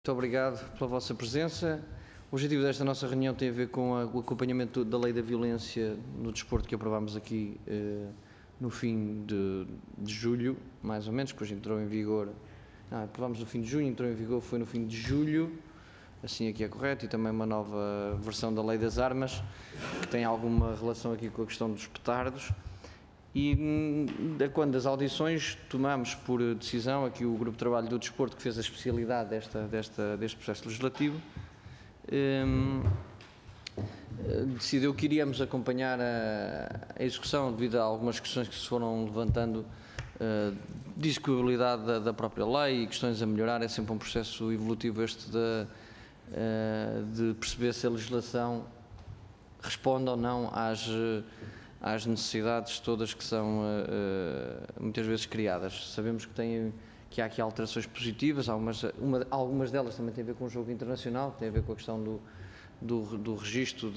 Muito obrigado pela vossa presença. O objetivo desta nossa reunião tem a ver com o acompanhamento da Lei da Violência no Desporto que aprovámos aqui no fim de julho, mais ou menos, depois entrou em vigor, aprovámos no fim de junho, entrou em vigor foi no fim de julho, assim aqui é correto, e também uma nova versão da Lei das Armas, que tem alguma relação aqui com a questão dos petardos. E quando das audições tomamos por decisão aqui o Grupo de Trabalho do Desporto, que fez a especialidade deste processo legislativo, decidiu que iríamos acompanhar a execução devido a algumas questões que se foram levantando de execuibilidade da própria lei e questões a melhorar. É sempre um processo evolutivo este de perceber se a legislação responde ou não às necessidades todas que são muitas vezes criadas. Sabemos que há aqui alterações positivas, algumas delas também têm a ver com o jogo internacional, têm a ver com a questão do registro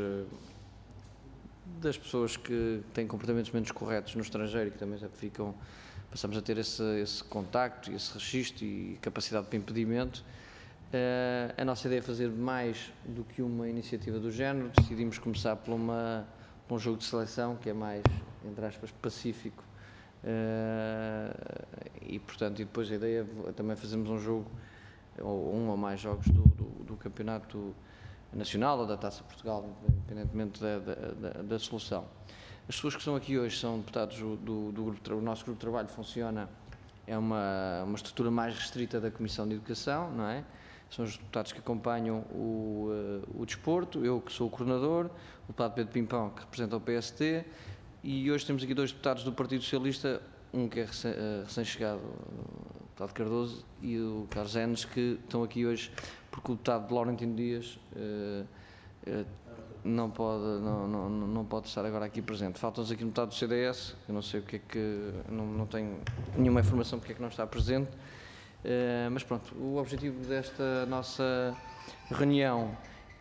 das pessoas que têm comportamentos menos corretos no estrangeiro e que também passamos a ter esse contacto, esse registro e capacidade para impedimento. A nossa ideia é fazer mais do que uma iniciativa do género. Decidimos começar por um jogo de seleção que é mais, entre aspas, pacífico e depois a ideia é também fazermos um jogo ou um ou mais jogos do campeonato nacional ou da Taça Portugal, independentemente da solução. As pessoas que estão aqui hoje são deputados do grupo, o nosso grupo de trabalho funciona, é uma estrutura mais restrita da Comissão de Educação, não é? São os deputados que acompanham o desporto, eu que sou o coordenador, o deputado Pedro Pimpão, que representa o PST, e hoje temos aqui dois deputados do Partido Socialista, um que é recém-chegado, o deputado Cardoso, e o Carlos Enes, que estão aqui hoje porque o deputado Laurentino Dias não pode estar agora aqui presente. Faltam-nos aqui um deputado do CDS, eu não sei o que é que, não tenho nenhuma informação porque é que não está presente. Mas pronto, o objetivo desta nossa reunião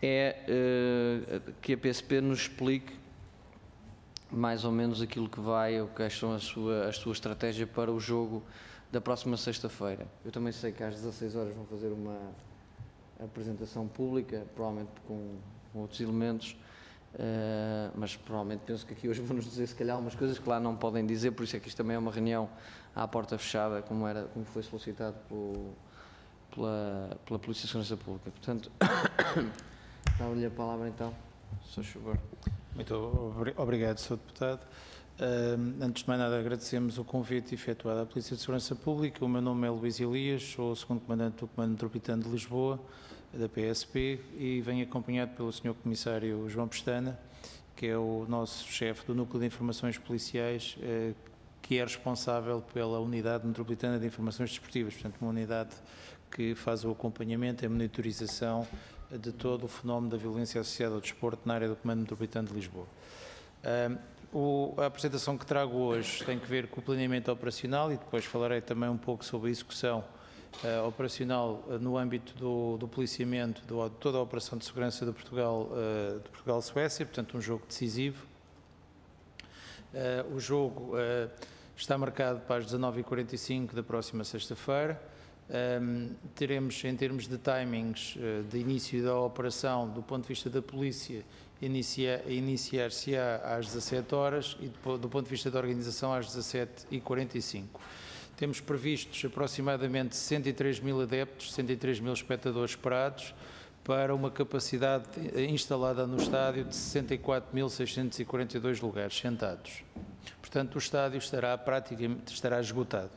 é que a PSP nos explique mais ou menos aquilo que vai, ou quais são a sua estratégia para o jogo da próxima sexta-feira. Eu também sei que às 16 horas vão fazer uma apresentação pública, provavelmente com outros elementos, mas provavelmente penso que aqui hoje vão-nos dizer se calhar umas coisas que lá não podem dizer, por isso é que isto também é uma reunião à porta fechada, como foi solicitado pela Polícia de Segurança Pública. Portanto, dá-lhe a palavra então, se faz favor. Muito obrigado, Sr. Deputado. Antes de mais nada, agradecemos o convite efetuado à Polícia de Segurança Pública. O meu nome é Luís Elias, sou o segundo comandante do Comando Metropolitano de Lisboa, da PSP, e venho acompanhado pelo Sr. Comissário João Pestana, que é o nosso chefe do Núcleo de Informações Policiais, que é responsável pela Unidade Metropolitana de Informações Desportivas, portanto uma unidade que faz o acompanhamento e a monitorização de todo o fenómeno da violência associada ao desporto na área do Comando Metropolitano de Lisboa. A apresentação que trago hoje tem que ver com o planeamento operacional e depois falarei também um pouco sobre a execução operacional no âmbito do policiamento de toda a operação de segurança de Portugal-Suécia, portanto um jogo decisivo. O jogo está marcado para as 19h45 da próxima sexta-feira. Teremos, em termos de timings de início da operação, do ponto de vista da polícia, iniciar-se-á às 17 horas e do ponto de vista da organização às 17h45. Temos previstos aproximadamente 63 mil adeptos, 63 mil espectadores esperados, para uma capacidade instalada no estádio de 64.642 lugares sentados. Portanto, o estádio estará esgotado.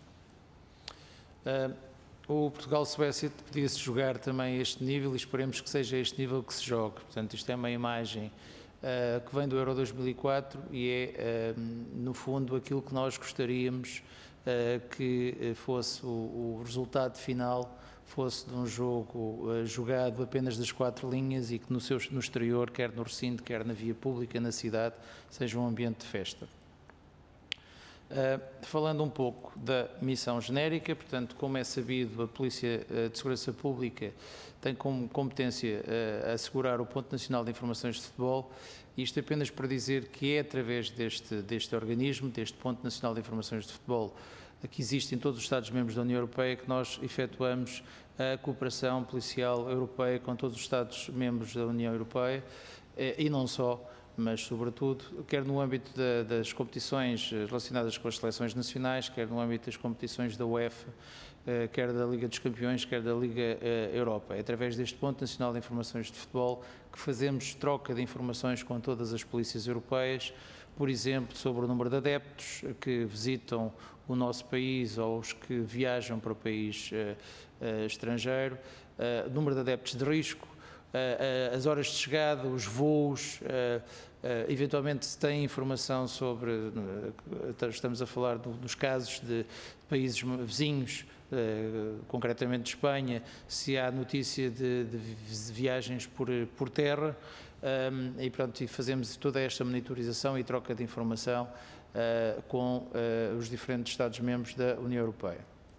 O Portugal-Suécia podia-se jogar também a este nível e esperemos que seja este nível que se jogue. Portanto, isto é uma imagem que vem do Euro 2004 e é, no fundo, aquilo que nós gostaríamos que fosse o resultado final, fosse de um jogo jogado apenas das 4 linhas e que no exterior, quer no recinto, quer na via pública, na cidade, seja um ambiente de festa. Falando um pouco da missão genérica, portanto, como é sabido, a Polícia de Segurança Pública tem como competência assegurar o Ponto Nacional de Informações de Futebol. Isto apenas para dizer que é através deste organismo, deste Ponto Nacional de Informações de Futebol, que existe em todos os Estados-membros da União Europeia, que nós efetuamos a cooperação policial europeia com todos os Estados-membros da União Europeia, e não só, mas sobretudo, quer no âmbito das competições relacionadas com as seleções nacionais, quer no âmbito das competições da UEFA, quer da Liga dos Campeões, quer da Liga Europa. É através deste Ponto Nacional de Informações de Futebol que fazemos troca de informações com todas as polícias europeias, por exemplo, sobre o número de adeptos que visitam o nosso país ou os que viajam para o país estrangeiro, número de adeptos de risco, as horas de chegada, os voos, eventualmente se tem informação sobre, estamos a falar dos casos de países vizinhos, concretamente de Espanha, se há notícia de viagens por terra, e pronto, e fazemos toda esta monitorização e troca de informação com os diferentes Estados-membros da União Europeia.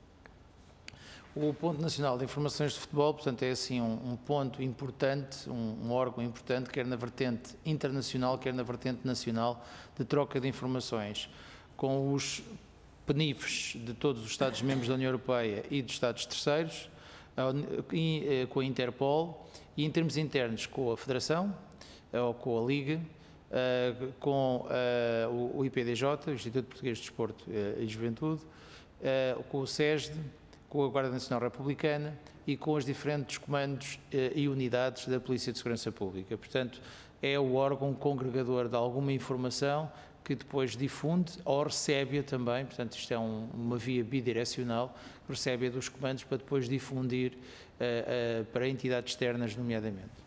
O Ponto Nacional de Informações de Futebol, portanto, é assim um ponto importante, um órgão importante, quer na vertente internacional, quer na vertente nacional, de troca de informações com os PNIFs de todos os Estados-membros da União Europeia e dos Estados terceiros, com a Interpol, e em termos internos com a Federação, ou com a Liga, com o IPDJ, o Instituto Português de Desporto e Juventude, com o SESD, com a Guarda Nacional Republicana e com os diferentes comandos e unidades da Polícia de Segurança Pública. Portanto, é o órgão congregador de alguma informação que depois difunde ou recebe-a também, portanto isto é uma via bidirecional, recebe-a dos comandos para depois difundir para entidades externas, nomeadamente.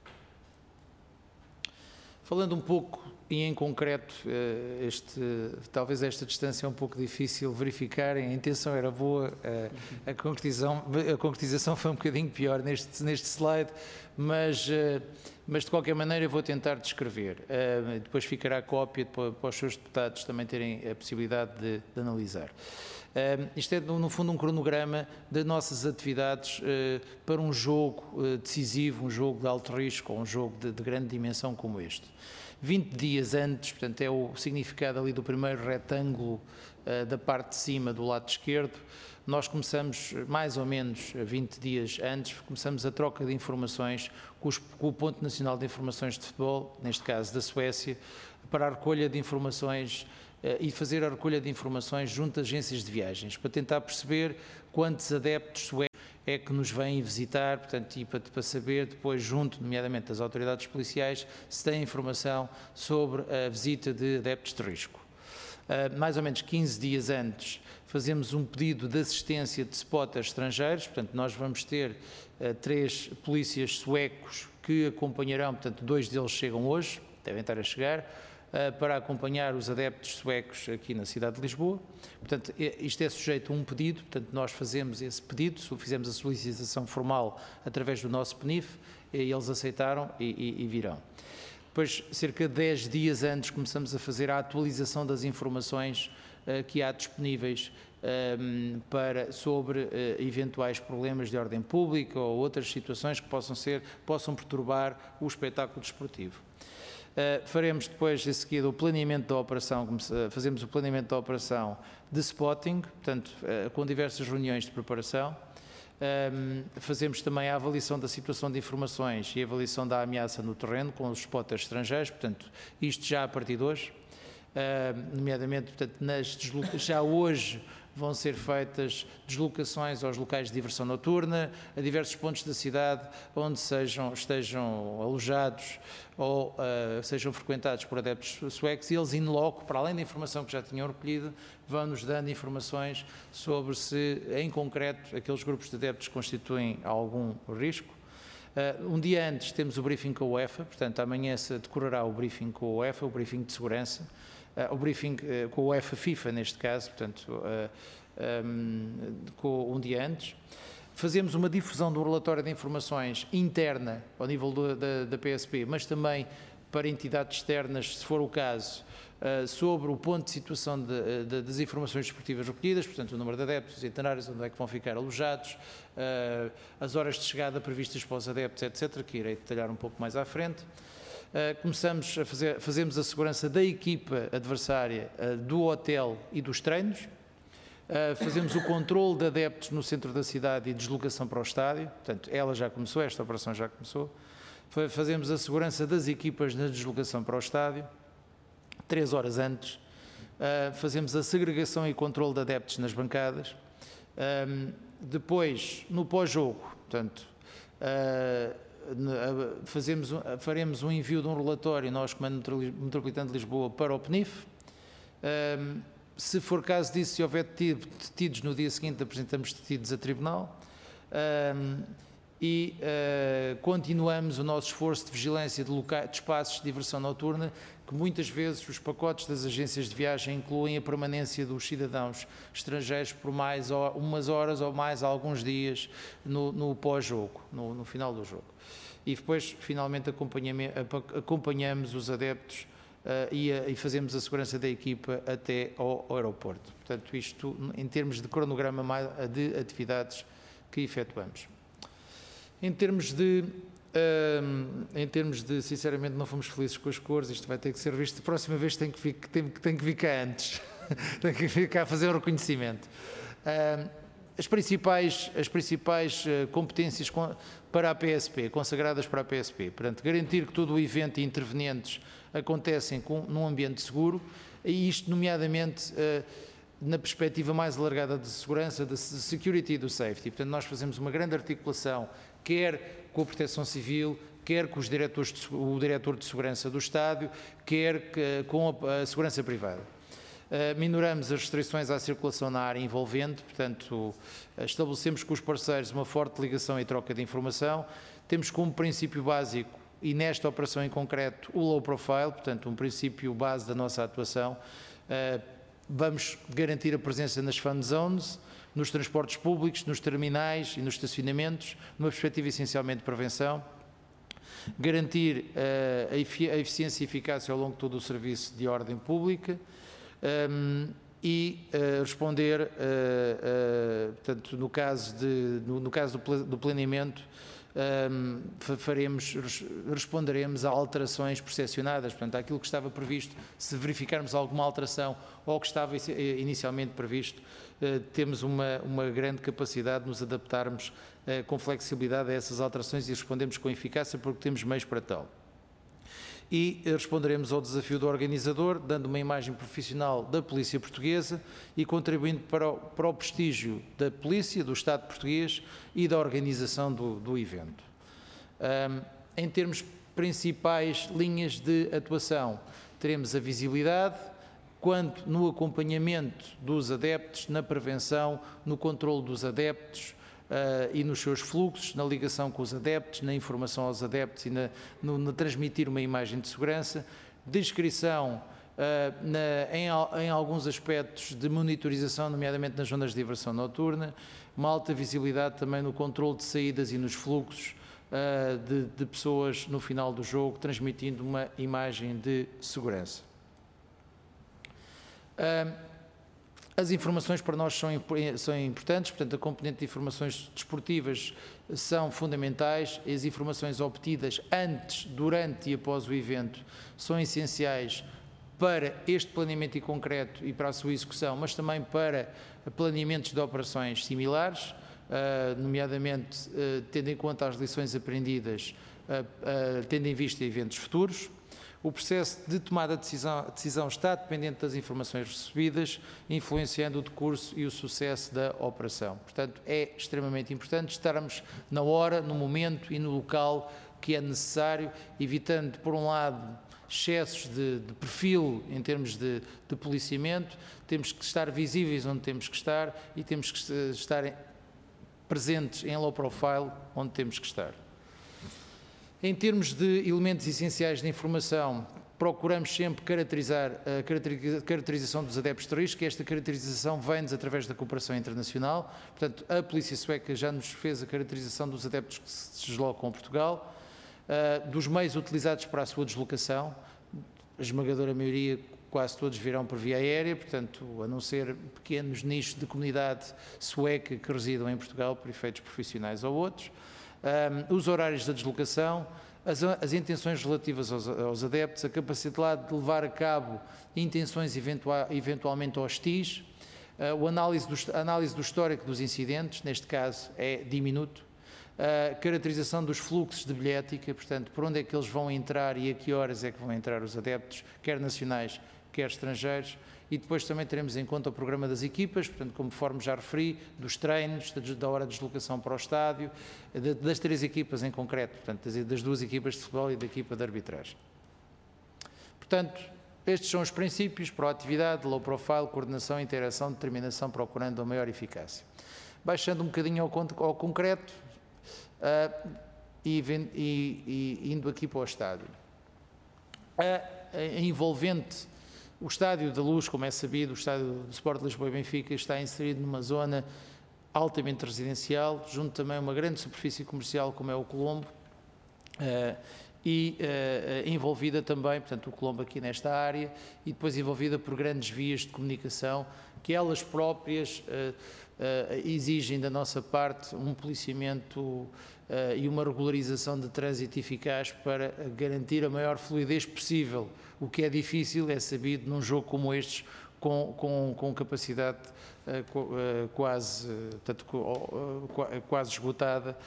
Falando um pouco e em concreto, talvez esta distância é um pouco difícil verificar, a intenção era boa, a concretização foi um bocadinho pior neste slide, mas de qualquer maneira eu vou tentar descrever. Depois ficará a cópia para os seus deputados também terem a possibilidade de analisar. Isto é, no fundo, um cronograma das nossas atividades para um jogo decisivo, um jogo de alto risco, ou um jogo de grande dimensão como este. 20 dias antes, portanto, é o significado ali do primeiro retângulo da parte de cima do lado esquerdo, nós começamos, mais ou menos 20 dias antes, começamos a troca de informações com o Ponto Nacional de Informações de Futebol, neste caso da Suécia, para a recolha de informações e fazer a recolha de informações junto a agências de viagens, para tentar perceber quantos adeptos suecos é que nos vêm visitar, portanto, e para saber depois, junto, nomeadamente, das autoridades policiais, se tem informação sobre a visita de adeptos de risco. Mais ou menos 15 dias antes, fazemos um pedido de assistência de spotters estrangeiros, portanto, nós vamos ter 3 polícias suecos que acompanharão, portanto, 2 deles chegam hoje, devem estar a chegar, para acompanhar os adeptos suecos aqui na cidade de Lisboa. Portanto, isto é sujeito a um pedido, portanto, nós fazemos esse pedido, fizemos a solicitação formal através do nosso PNIF, e eles aceitaram e virão. Depois, cerca de 10 dias antes, começamos a fazer a atualização das informações que há disponíveis sobre eventuais problemas de ordem pública ou outras situações que possam perturbar o espetáculo desportivo. Faremos depois, em seguida, o planeamento da operação, fazemos o planeamento da operação de spotting, portanto, com diversas reuniões de preparação. Fazemos também a avaliação da situação de informações e a avaliação da ameaça no terreno com os spotters estrangeiros, portanto, isto já a partir de hoje, nomeadamente, portanto, já hoje vão ser feitas deslocações aos locais de diversão noturna, a diversos pontos da cidade onde estejam alojados ou sejam frequentados por adeptos suecos, e eles in loco, para além da informação que já tinham recolhido, vão-nos dando informações sobre se, em concreto, aqueles grupos de adeptos constituem algum risco. Um dia antes temos o briefing com a UEFA, portanto, amanhã se decorará o briefing com a UEFA, o briefing de segurança, o briefing com a UEFA FIFA, neste caso, portanto, com um dia antes. Fazemos uma difusão do relatório de informações interna, ao nível da PSP, mas também para entidades externas, se for o caso, sobre o ponto de situação das informações desportivas recolhidas, portanto, o número de adeptos, os itinerários, onde é que vão ficar alojados, as horas de chegada previstas para os adeptos, etc., que irei detalhar um pouco mais à frente. Fazemos a segurança da equipa adversária, do hotel e dos treinos. Fazemos o controle de adeptos no centro da cidade e deslocação para o estádio, portanto, ela já começou, esta operação já começou. Fazemos a segurança das equipas na deslocação para o estádio, 3 horas antes. Fazemos a segregação e controle de adeptos nas bancadas. Depois, no pós-jogo, portanto, faremos um envio de um relatório, nós, Comando Metropolitano de Lisboa, para o PNIF. Se for caso disso, se houver detidos no dia seguinte, apresentamos detidos a tribunal. Continuamos o nosso esforço de vigilância de espaços de diversão noturna, que muitas vezes os pacotes das agências de viagem incluem a permanência dos cidadãos estrangeiros por mais umas horas ou mais alguns dias no pós-jogo, no final do jogo. E depois, finalmente, acompanhamos os adeptos e fazemos a segurança da equipa até ao aeroporto. Portanto, isto em termos de cronograma de atividades que efetuamos. Em termos de, sinceramente, não fomos felizes com as cores, isto vai ter que ser visto. A próxima vez tem que vir cá antes, tem que vir cá fazer o reconhecimento. As principais competências para a PSP, consagradas para a PSP, portanto, garantir que todo o evento e intervenientes acontecem num ambiente seguro, e isto nomeadamente na perspectiva mais alargada de segurança, da security e do safety. Portanto, nós fazemos uma grande articulação, quer com a Proteção Civil, quer com o diretor de segurança do estádio, quer com a segurança privada. Minoramos as restrições à circulação na área envolvente, portanto, estabelecemos com os parceiros uma forte ligação e troca de informação. Temos como princípio básico, e nesta operação em concreto, o low profile, portanto, um princípio base da nossa atuação. Vamos garantir a presença nas fan zones, nos transportes públicos, nos terminais e nos estacionamentos, numa perspectiva essencialmente de prevenção. Garantir a eficiência e eficácia ao longo de todo o serviço de ordem pública. Responder, portanto, no caso do planeamento, responderemos a alterações percepcionadas, portanto, àquilo que estava previsto. Se verificarmos alguma alteração ou que estava inicialmente previsto, temos uma grande capacidade de nos adaptarmos com flexibilidade a essas alterações e respondemos com eficácia porque temos meios para tal. E responderemos ao desafio do organizador, dando uma imagem profissional da Polícia Portuguesa e contribuindo para o prestígio da Polícia, do Estado português e da organização do evento. Em termos principais linhas de atuação, teremos a visibilidade, quanto no acompanhamento dos adeptos, na prevenção, no controle dos adeptos, e nos seus fluxos, na ligação com os adeptos, na informação aos adeptos e no transmitir uma imagem de segurança, descrição em alguns aspectos de monitorização, nomeadamente nas zonas de diversão noturna, uma alta visibilidade também no controle de saídas e nos fluxos de pessoas no final do jogo, transmitindo uma imagem de segurança. As informações para nós são importantes, portanto, a componente de informações desportivas são fundamentais, as informações obtidas antes, durante e após o evento são essenciais para este planeamento em concreto e para a sua execução, mas também para planeamentos de operações similares, nomeadamente tendo em conta as lições aprendidas, tendo em vista eventos futuros. O processo de tomada de decisão está dependente das informações recebidas, influenciando o decurso e o sucesso da operação. Portanto, é extremamente importante estarmos na hora, no momento e no local que é necessário, evitando, por um lado, excessos de perfil em termos de policiamento. Temos que estar visíveis onde temos que estar e temos que estar presentes em low profile onde temos que estar. Em termos de elementos essenciais de informação, procuramos sempre caracterizar a caracterização dos adeptos terroristas, que esta caracterização vem-nos através da cooperação internacional. Portanto, a Polícia Sueca já nos fez a caracterização dos adeptos que se deslocam a Portugal, dos meios utilizados para a sua deslocação, a esmagadora maioria, quase todos virão por via aérea, portanto, a não ser pequenos nichos de comunidade sueca que residam em Portugal por efeitos profissionais ou outros. Os horários da deslocação, as intenções relativas aos adeptos, a capacidade de levar a cabo intenções eventualmente hostis, A análise do histórico dos incidentes, neste caso é diminuto, a caracterização dos fluxos de bilhética, portanto, por onde é que eles vão entrar e a que horas é que vão entrar os adeptos, quer nacionais, quer estrangeiros, e depois também teremos em conta o programa das equipas, portanto, conforme já referi, dos treinos, da hora de deslocação para o estádio, das 3 equipas em concreto, portanto, das 2 equipas de futebol e da equipa de arbitragem. Portanto, estes são os princípios: proatividade, low profile, coordenação, interação, determinação, procurando a maior eficácia. Baixando um bocadinho ao concreto, e indo aqui para o estádio. Envolvente, o Estádio da Luz, como é sabido, o Estádio do Sport de Lisboa e Benfica, está inserido numa zona altamente residencial, junto também a uma grande superfície comercial como é o Colombo, e envolvida também, portanto, o Colombo aqui nesta área, e depois envolvida por grandes vias de comunicação, que elas próprias exigem da nossa parte um policiamento e uma regularização de trânsito eficaz para garantir a maior fluidez possível. O que é difícil, é sabido, num jogo como estes, com capacidade quase esgotada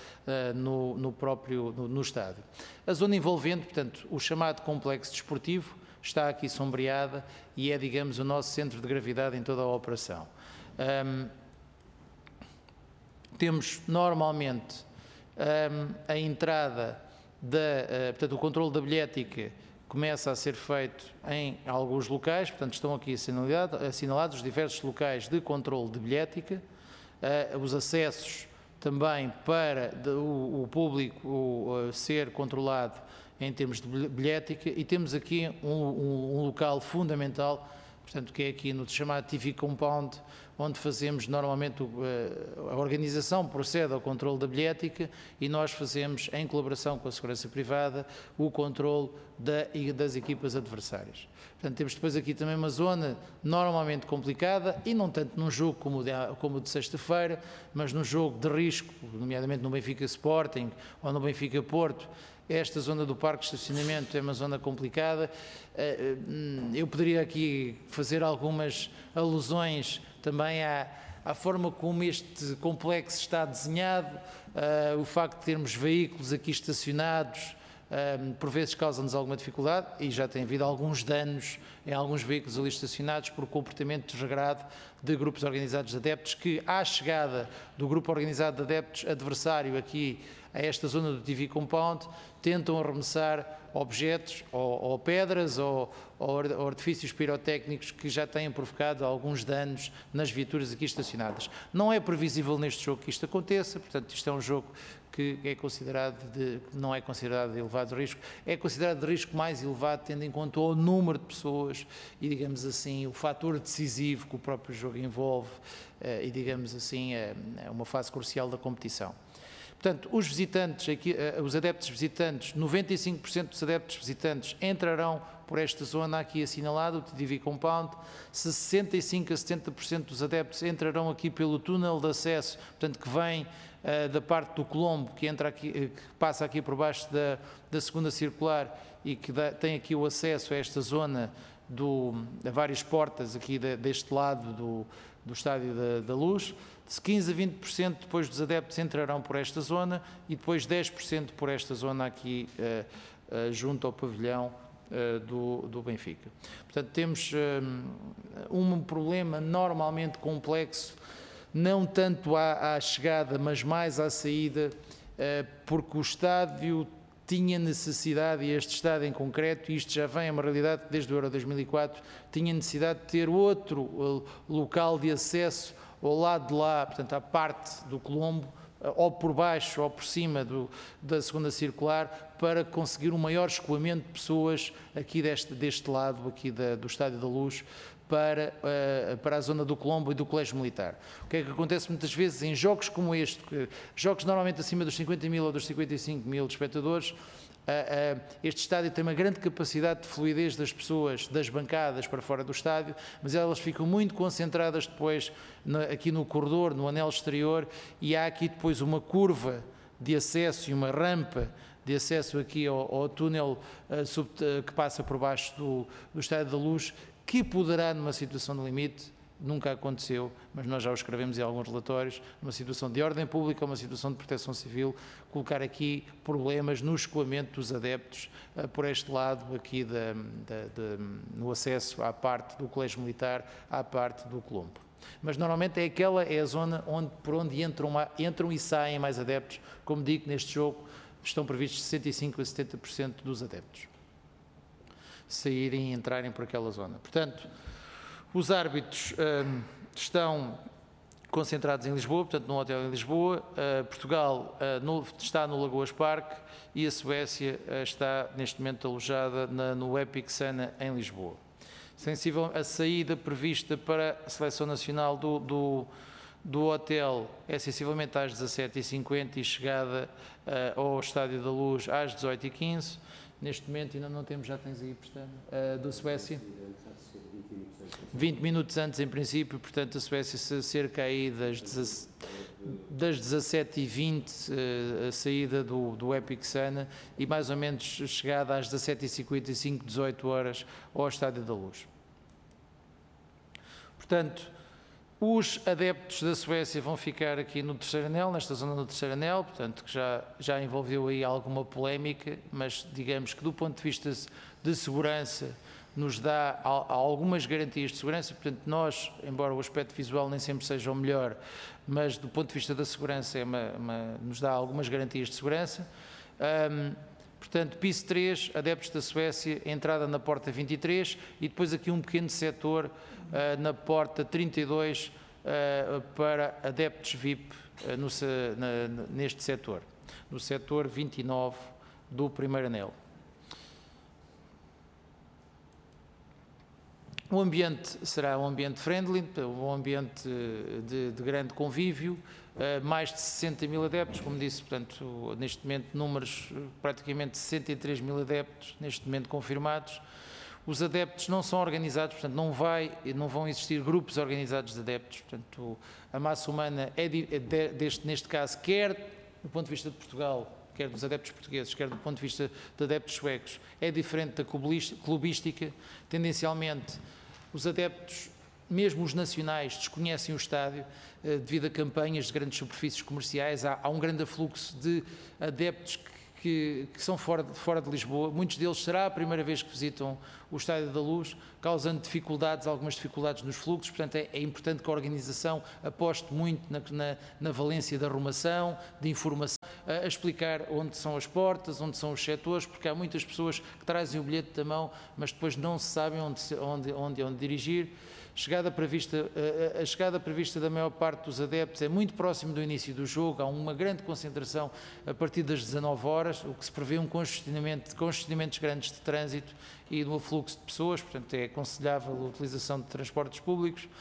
no estádio. A zona envolvente, portanto, o chamado complexo desportivo, está aqui sombreada e é, digamos, o nosso centro de gravidade em toda a operação. Temos normalmente a entrada portanto, o controle da bilhética começa a ser feito em alguns locais, portanto estão aqui assinalados os diversos locais de controle de bilhética, os acessos também para o público ser controlado em termos de bilhética, e temos aqui um local fundamental, portanto, que é aqui no chamado TV Compound, onde fazemos normalmente, a organização procede ao controle da bilhética e nós fazemos, em colaboração com a segurança privada, o controle das equipas adversárias. Portanto, temos depois aqui também uma zona normalmente complicada, e não tanto num jogo como o de sexta-feira, mas num jogo de risco, nomeadamente no Benfica Sporting ou no Benfica Porto. Esta zona do parque de estacionamento é uma zona complicada. Eu poderia aqui fazer algumas alusões também à forma como este complexo está desenhado, o facto de termos veículos aqui estacionados, por vezes causa-nos alguma dificuldade, e já tem havido alguns danos em alguns veículos ali estacionados por comportamento desregrado de grupos organizados de adeptos, que, à chegada do grupo organizado de adeptos adversário aqui a esta zona do TV Compound, tentam arremessar objetos ou pedras ou artifícios pirotécnicos que já têm provocado alguns danos nas viaturas aqui estacionadas. Não é previsível neste jogo que isto aconteça, portanto isto é um jogo que não é considerado de elevado risco, é considerado de risco mais elevado tendo em conta o número de pessoas e, digamos assim, o fator decisivo que o próprio jogo envolve e, digamos assim, é uma fase crucial da competição. Portanto, os visitantes, os adeptos visitantes, 95% dos adeptos visitantes entrarão por esta zona aqui assinalada, o TV Compound, 65% a 70% dos adeptos entrarão aqui pelo túnel de acesso, portanto, que vem da parte do Colombo, que passa aqui por baixo da segunda circular e que tem aqui o acesso a esta zona a várias portas aqui deste lado do Estádio da Luz. De 15% a 20% depois dos adeptos entrarão por esta zona e depois 10% por esta zona aqui junto ao pavilhão do Benfica. Portanto, temos um problema normalmente complexo, não tanto à chegada, mas mais à saída, porque o estádio tinha necessidade, e este estádio em concreto, e isto já vem, é uma realidade desde o Euro 2004, tinha necessidade de ter outro local de acesso ao lado de lá, portanto, à parte do Colombo, ou por baixo ou por cima da segunda circular, para conseguir um maior escoamento de pessoas aqui deste lado, aqui do Estádio da Luz, para a zona do Colombo e do Colégio Militar. O que é que acontece muitas vezes em jogos como este, jogos normalmente acima dos 50 mil ou dos 55 mil espectadores, este estádio tem uma grande capacidade de fluidez das pessoas, das bancadas para fora do estádio, mas elas ficam muito concentradas depois aqui no corredor, no anel exterior, e há aqui depois uma curva de acesso e uma rampa de acesso aqui ao túnel que passa por baixo do Estádio da Luz, que poderá, numa situação de limite, nunca aconteceu, mas nós já o escrevemos em alguns relatórios, numa situação de ordem pública, uma situação de proteção civil, colocar aqui problemas no escoamento dos adeptos por este lado aqui no acesso à parte do Colégio Militar, à parte do Colombo. Mas normalmente é a zona por onde entram e saem mais adeptos. Como digo, neste jogo estão previstos 65% a 70% dos adeptos saírem e entrarem por aquela zona. Portanto, os árbitros estão concentrados em Lisboa, portanto num hotel em Lisboa. Portugal está no Lagoas Parque e a Suécia está neste momento alojada no Epic Sana em Lisboa. Sensível a saída prevista para a Seleção Nacional do hotel é sensivelmente às 17h50 e chegada ao Estádio da Luz às 18h15. Neste momento ainda não temos, já tens aí, Pestana, da Suécia. 20 minutos antes, em princípio, portanto, a Suécia cerca aí das 17h20, a saída do Epic Sana, e mais ou menos chegada às 17h55, 18 horas, ao Estádio da Luz. Portanto, os adeptos da Suécia vão ficar aqui no terceiro anel, nesta zona do terceiro anel, portanto, que já envolveu aí alguma polémica, mas digamos que do ponto de vista de segurança, nos dá algumas garantias de segurança. Portanto, nós, embora o aspecto visual nem sempre seja o melhor, mas do ponto de vista da segurança nos dá algumas garantias de segurança. Portanto, piso 3, adeptos da Suécia, entrada na porta 23 e depois aqui um pequeno setor na porta 32 para adeptos VIP neste setor, no setor 29 do primeiro anel. O ambiente será um ambiente friendly, um ambiente de grande convívio, mais de 60 mil adeptos, como disse, portanto, neste momento números praticamente 63 mil adeptos, neste momento confirmados. Os adeptos não são organizados, portanto, não vão existir grupos organizados de adeptos, portanto, a massa humana neste caso, quer do ponto de vista de Portugal, quer dos adeptos portugueses, quer do ponto de vista de adeptos suecos, é diferente da clubística. Tendencialmente, os adeptos, mesmo os nacionais, desconhecem o estádio devido a campanhas de grandes superfícies comerciais. Há um grande afluxo de adeptos que são fora de Lisboa. Muitos deles será a primeira vez que visitam o Estádio da Luz, causando algumas dificuldades nos fluxos. Portanto, é importante que a organização aposte muito na valência da arrumação, de informação, a explicar onde são as portas, onde são os setores, porque há muitas pessoas que trazem o bilhete da mão, mas depois não se sabem onde dirigir. A chegada prevista da maior parte dos adeptos é muito próximo do início do jogo, há uma grande concentração a partir das 19 horas, o que se prevê congestionamentos grandes de trânsito e do afluxo de pessoas, portanto é aconselhável a utilização de transportes públicos.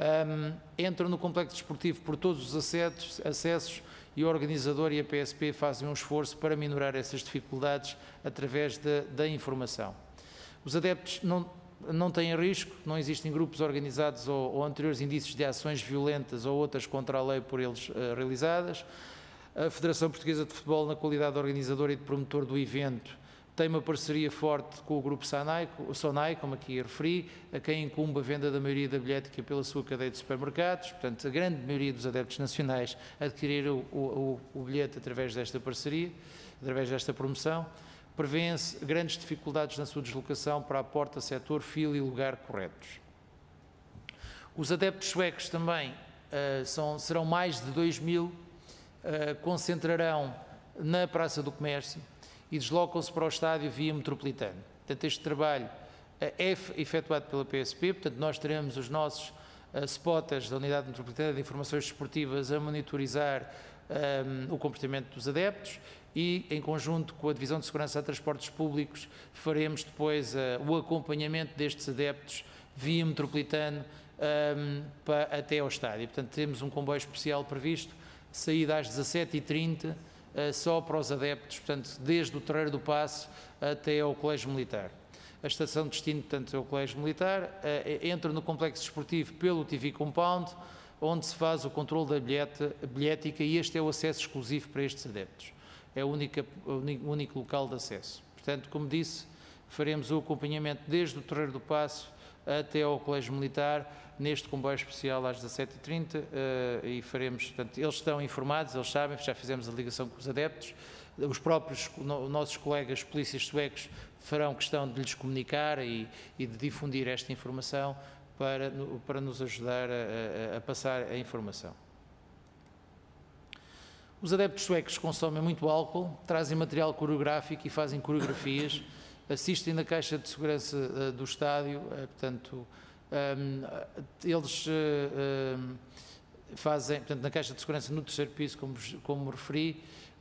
Entram no complexo desportivo por todos os acessos e o organizador e a PSP fazem um esforço para minorar essas dificuldades através da informação. Os adeptos não têm risco, não existem grupos organizados ou anteriores indícios de ações violentas ou outras contra a lei por eles realizadas. A Federação Portuguesa de Futebol, na qualidade de organizador e de promotor do evento, tem uma parceria forte com o grupo SONAI, como aqui referi, a quem incumbe a venda da maioria da bilhética pela sua cadeia de supermercados. Portanto, a grande maioria dos adeptos nacionais adquiriram o bilhete através desta parceria, através desta promoção. Prevêem-se grandes dificuldades na sua deslocação para a porta, setor, fila e lugar corretos. Os adeptos suecos também serão mais de 2.000, concentrarão na Praça do Comércio e deslocam-se para o estádio via metropolitano. Portanto, este trabalho é efetuado pela PSP, portanto, nós teremos os nossos spotters da Unidade Metropolitana de Informações Desportivas a monitorizar o comportamento dos adeptos e, em conjunto com a Divisão de Segurança a Transportes Públicos, faremos depois o acompanhamento destes adeptos via metropolitano até ao estádio. Portanto, temos um comboio especial previsto, saída às 17h30, só para os adeptos, portanto, desde o Terreiro do Paço até ao Colégio Militar. A estação de destino, portanto, é o Colégio Militar, entra no complexo desportivo pelo TV Compound, onde se faz o controle da bilhética, e este é o acesso exclusivo para estes adeptos. É o único local de acesso. Portanto, como disse, faremos o acompanhamento desde o Terreiro do Paço até ao Colégio Militar, neste comboio especial às 17h30 e faremos, portanto, eles estão informados, eles sabem, já fizemos a ligação com os adeptos, os próprios nossos colegas polícias suecos farão questão de lhes comunicar e de difundir esta informação para nos ajudar a passar a informação. Os adeptos suecos consomem muito álcool, trazem material coreográfico e fazem coreografias, assistem na caixa de segurança do estádio, portanto, eles fazem, portanto, na caixa de segurança no terceiro piso, como referi,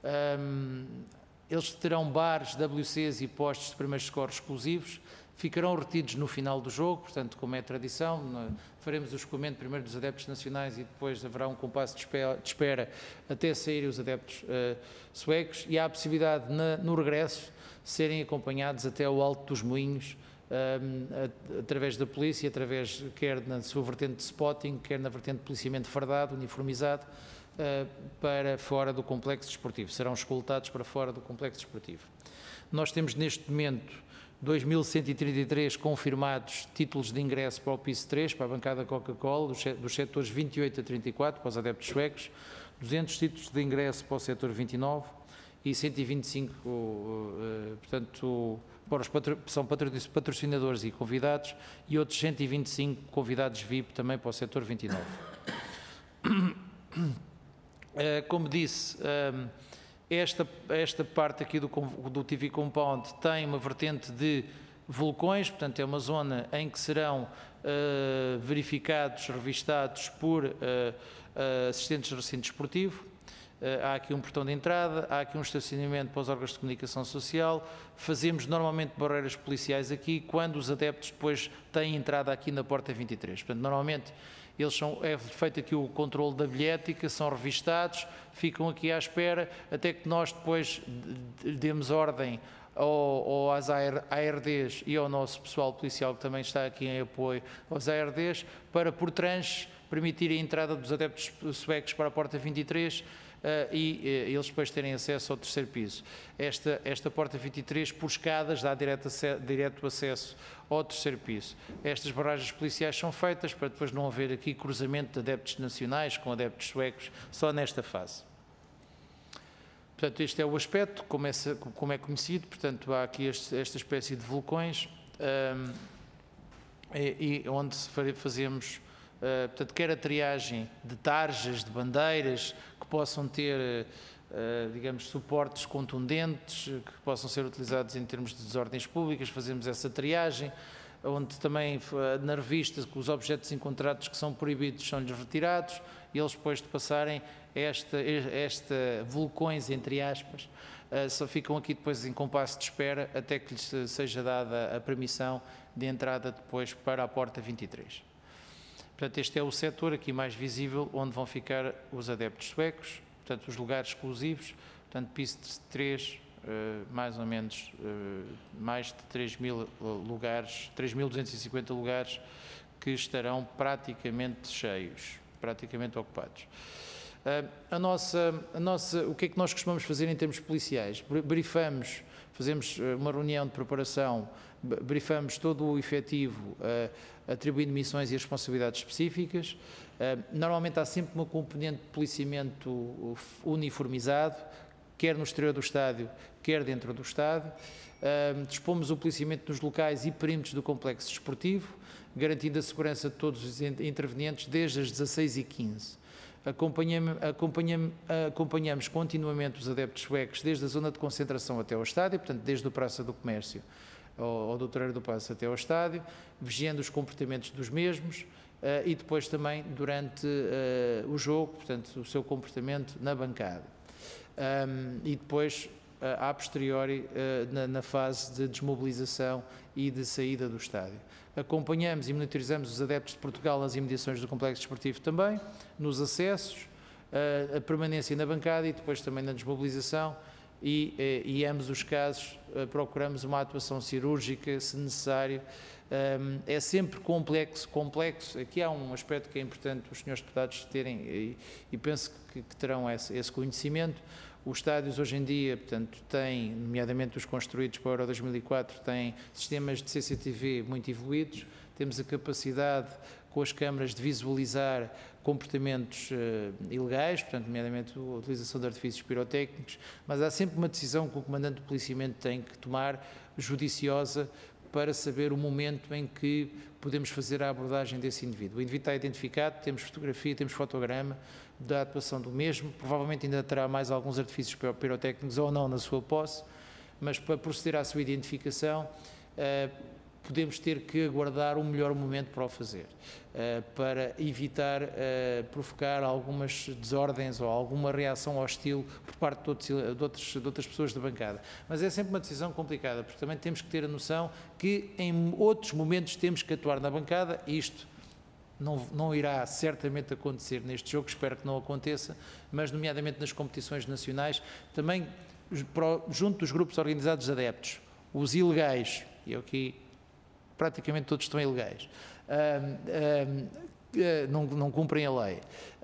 eles terão bares, WCs e postos de primeiros socorros exclusivos, ficarão retidos no final do jogo, portanto, como é tradição, faremos o escoamento primeiro dos adeptos nacionais e depois haverá um compasso de espera até saírem os adeptos suecos, e há a possibilidade, no regresso, serem acompanhados até ao Alto dos Moinhos, através da polícia, quer na sua vertente de spotting, quer na vertente de policiamento fardado, uniformizado, para fora do complexo desportivo. Serão escoltados para fora do complexo desportivo. Nós temos neste momento 2.133 confirmados títulos de ingresso para o piso 3, para a bancada Coca-Cola, dos setores 28 a 34, para os adeptos suecos, 200 títulos de ingresso para o setor 29 e 125, portanto, são patrocinadores e convidados, e outros 125 convidados VIP também para o setor 29. Como disse, esta parte aqui do TV Compound tem uma vertente de vulcões, portanto é uma zona em que serão verificados, revistados por assistentes de recinto esportivo. Há aqui um portão de entrada, há aqui um estacionamento para os órgãos de comunicação social, fazemos normalmente barreiras policiais aqui, quando os adeptos depois têm entrada aqui na porta 23. Portanto, normalmente é feito aqui o controle da bilhética, são revistados, ficam aqui à espera, até que nós depois demos ordem às ARDs e ao nosso pessoal policial, que também está aqui em apoio aos ARDs, para por tranches permitir a entrada dos adeptos suecos para a porta 23 e eles depois terem acesso ao terceiro piso. Esta porta 23, por escadas, dá direto acesso ao terceiro piso. Estas barragens policiais são feitas para depois não haver aqui cruzamento de adeptos nacionais com adeptos suecos, só nesta fase. Portanto, este é o aspecto, como é conhecido, portanto, há aqui esta espécie de vulcões, onde fazemos, portanto, quer a triagem de tarjas, de bandeiras, que possam ter, digamos, suportes contundentes, que possam ser utilizados em termos de desordens públicas, fazemos essa triagem, onde também, na revista, que os objetos encontrados que são proibidos são-lhes retirados, e eles depois de passarem vulcões, entre aspas, só ficam aqui depois em compasso de espera até que lhes seja dada a permissão de entrada depois para a porta 23. Portanto, este é o setor aqui mais visível, onde vão ficar os adeptos suecos, portanto, os lugares exclusivos, portanto, piso 3, mais ou menos, mais de 3.000 lugares, 3.250 lugares que estarão praticamente cheios, praticamente ocupados. O que é que nós costumamos fazer em termos policiais? Fazemos uma reunião de preparação, brifamos todo o efetivo, atribuindo missões e responsabilidades específicas. Normalmente há sempre uma componente de policiamento uniformizado, quer no exterior do estádio, quer dentro do estádio. Dispomos o policiamento nos locais e perímetros do complexo desportivo, garantindo a segurança de todos os intervenientes desde as 16h15. Acompanhamos continuamente os adeptos suecos desde a zona de concentração até ao estádio, portanto, desde o Praça do Comércio ao Doutoreiro do Paço até ao estádio, vigiando os comportamentos dos mesmos e depois também durante o jogo, portanto, o seu comportamento na bancada. E depois, a posteriori, na fase de desmobilização e de saída do estádio. Acompanhamos e monitorizamos os adeptos de Portugal nas imediações do complexo desportivo também, nos acessos, a permanência na bancada e depois também na desmobilização e em ambos os casos procuramos uma atuação cirúrgica, se necessário. É sempre complexo. Aqui há um aspecto que é importante os senhores deputados terem e penso que terão esse conhecimento. Os estádios hoje em dia, portanto, têm, nomeadamente os construídos para o Euro 2004, têm sistemas de CCTV muito evoluídos, temos a capacidade, com as câmaras de visualizar comportamentos ilegais, portanto, nomeadamente a utilização de artifícios pirotécnicos, mas há sempre uma decisão que o comandante do policiamento tem que tomar, judiciosa, para saber o momento em que podemos fazer a abordagem desse indivíduo. O indivíduo está identificado, temos fotografia, temos fotograma da atuação do mesmo, provavelmente ainda terá mais alguns artifícios pirotécnicos ou não na sua posse, mas para proceder à sua identificação, podemos ter que aguardar um melhor momento para o fazer, para evitar provocar algumas desordens ou alguma reação hostil por parte de outras pessoas da bancada. Mas é sempre uma decisão complicada, porque também temos que ter a noção que em outros momentos temos que atuar na bancada, e isto não irá certamente acontecer neste jogo, espero que não aconteça, mas nomeadamente nas competições nacionais, também junto dos grupos organizados de adeptos, os ilegais, e aqui praticamente todos estão ilegais, não cumprem a lei.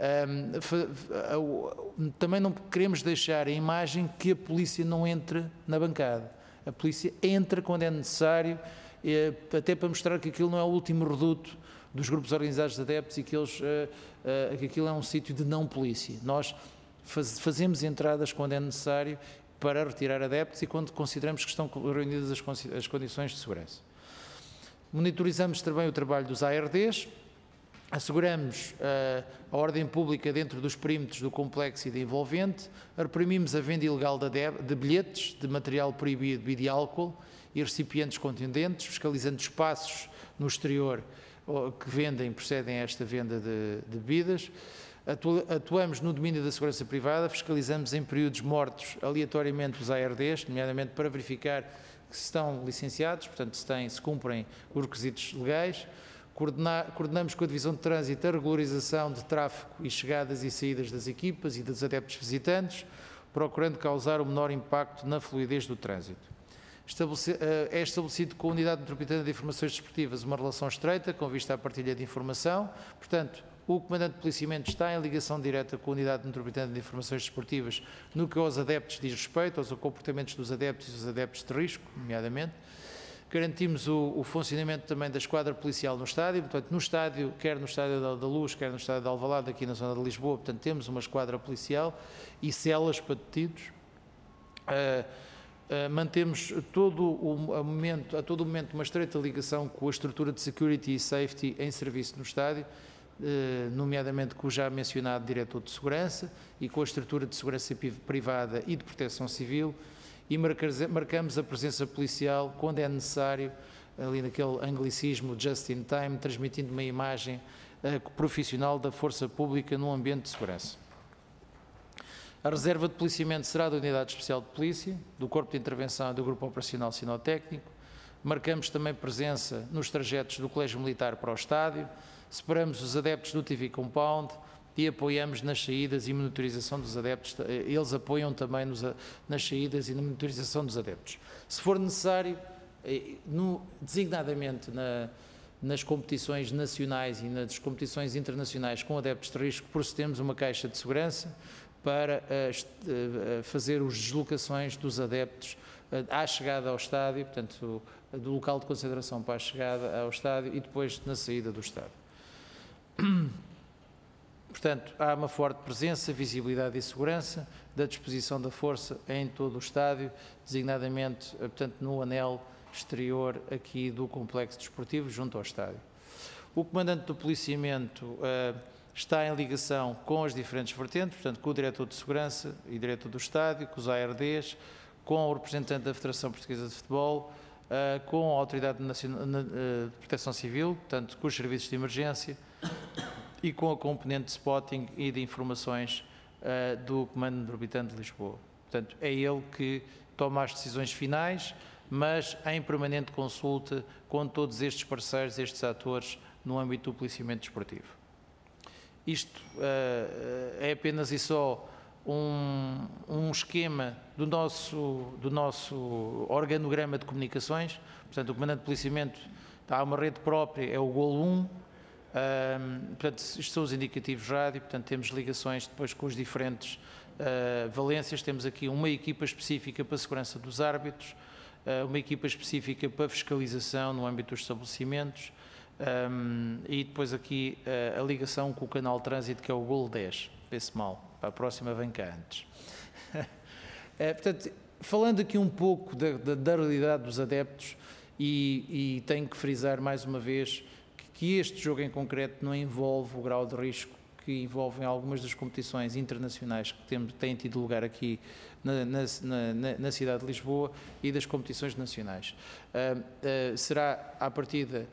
Também não queremos deixar a imagem que a polícia não entra na bancada. A polícia entra quando é necessário, até para mostrar que aquilo não é o último reduto dos grupos organizados de adeptos e que aquilo é um sítio de não polícia. Nós fazemos entradas quando é necessário para retirar adeptos e quando consideramos que estão reunidas as condições de segurança. Monitorizamos também o trabalho dos ARDs, asseguramos a ordem pública dentro dos perímetros do complexo e da envolvente, reprimimos a venda ilegal de bilhetes, de material proibido e de álcool e recipientes contundentes, fiscalizando espaços no exterior que procedem a esta venda de bebidas. Atuamos no domínio da segurança privada, fiscalizamos em períodos mortos aleatoriamente os ARDs, nomeadamente para verificar que estão licenciados, portanto se cumprem os requisitos legais. Coordenamos com a Divisão de Trânsito a regularização de tráfego e chegadas e saídas das equipas e dos adeptos visitantes, procurando causar o menor impacto na fluidez do trânsito. É estabelecido com a Unidade Metropolitana de Informações Desportivas uma relação estreita com vista à partilha de informação, portanto, o Comandante de Policiamento está em ligação direta com a Unidade Metropolitana de Informações Desportivas no que aos adeptos diz respeito, aos comportamentos dos adeptos e dos adeptos de risco, nomeadamente. Garantimos o funcionamento também da esquadra policial no estádio, portanto, no estádio, quer no estádio da Luz, quer no estádio de Alvalade, aqui na zona de Lisboa, portanto, temos uma esquadra policial e celas para detidos. Mantemos a todo o momento uma estreita ligação com a estrutura de security e safety em serviço no estádio, nomeadamente com o já mencionado diretor de segurança e com a estrutura de segurança privada e de proteção civil, e marcamos a presença policial quando é necessário, ali naquele anglicismo just in time, transmitindo uma imagem profissional da força pública num ambiente de segurança. A reserva de policiamento será da Unidade Especial de Polícia, do Corpo de Intervenção e do Grupo Operacional Sinotécnico. Marcamos também presença nos trajetos do Colégio Militar para o estádio, separamos os adeptos do TV Compound e apoiamos nas saídas e monitorização dos adeptos. Eles apoiam também nas saídas e na monitorização dos adeptos. Se for necessário, designadamente nas competições nacionais e nas competições internacionais com adeptos de risco, procedemos uma caixa de segurança para fazer as deslocações dos adeptos à chegada ao estádio, portanto, do local de concentração para a chegada ao estádio e depois na saída do estádio. Portanto, há uma forte presença, visibilidade e segurança da disposição da força em todo o estádio, designadamente, portanto, no anel exterior aqui do complexo desportivo, junto ao estádio. O comandante do policiamento está em ligação com as diferentes vertentes, portanto, com o diretor de segurança e diretor do estádio, com os ARDs, com o representante da Federação Portuguesa de Futebol, com a Autoridade Nacional de Proteção Civil, portanto, com os serviços de emergência e com a componente de spotting e de informações do Comando Metropolitano de Lisboa. Portanto, é ele que toma as decisões finais, mas em permanente consulta com todos estes parceiros, estes atores, no âmbito do policiamento desportivo. Isto é apenas e só um esquema do nosso organograma de comunicações. Portanto, o comandante de policiamento há uma rede própria, é o GOL 1, portanto, isto são os indicativos rádio, portanto, temos ligações depois com os diferentes valências, temos aqui uma equipa específica para a segurança dos árbitros, uma equipa específica para a fiscalização no âmbito dos estabelecimentos, E depois aqui a ligação com o canal de trânsito, que é o Golo 10, vê-se mal, para a próxima vem cá antes. Portanto, falando aqui um pouco da realidade dos adeptos, e tenho que frisar mais uma vez que este jogo em concreto não envolve o grau de risco que envolvem algumas das competições internacionais que têm tido lugar aqui na cidade de Lisboa e das competições nacionais. Será, à partida,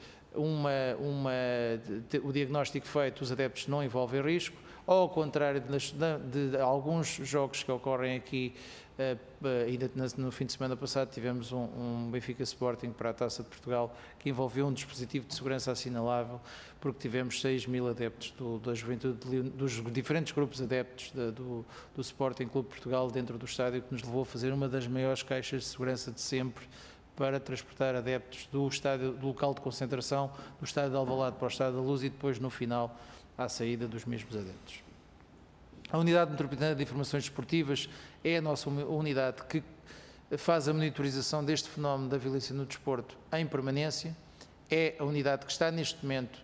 o diagnóstico feito, os adeptos não envolvem risco, ao contrário de alguns jogos que ocorrem aqui. Ainda no fim de semana passado tivemos um Benfica Sporting para a Taça de Portugal que envolveu um dispositivo de segurança assinalável, porque tivemos 6.000 adeptos da juventude, dos diferentes grupos adeptos do Sporting Clube de Portugal dentro do estádio, que nos levou a fazer uma das maiores caixas de segurança de sempre para transportar adeptos do local de concentração, do estádio de Alvalade para o estádio da Luz e depois no final à saída dos mesmos adeptos. A Unidade Metropolitana de Informações Desportivas é a nossa unidade que faz a monitorização deste fenómeno da violência no desporto em permanência. É a unidade que está neste momento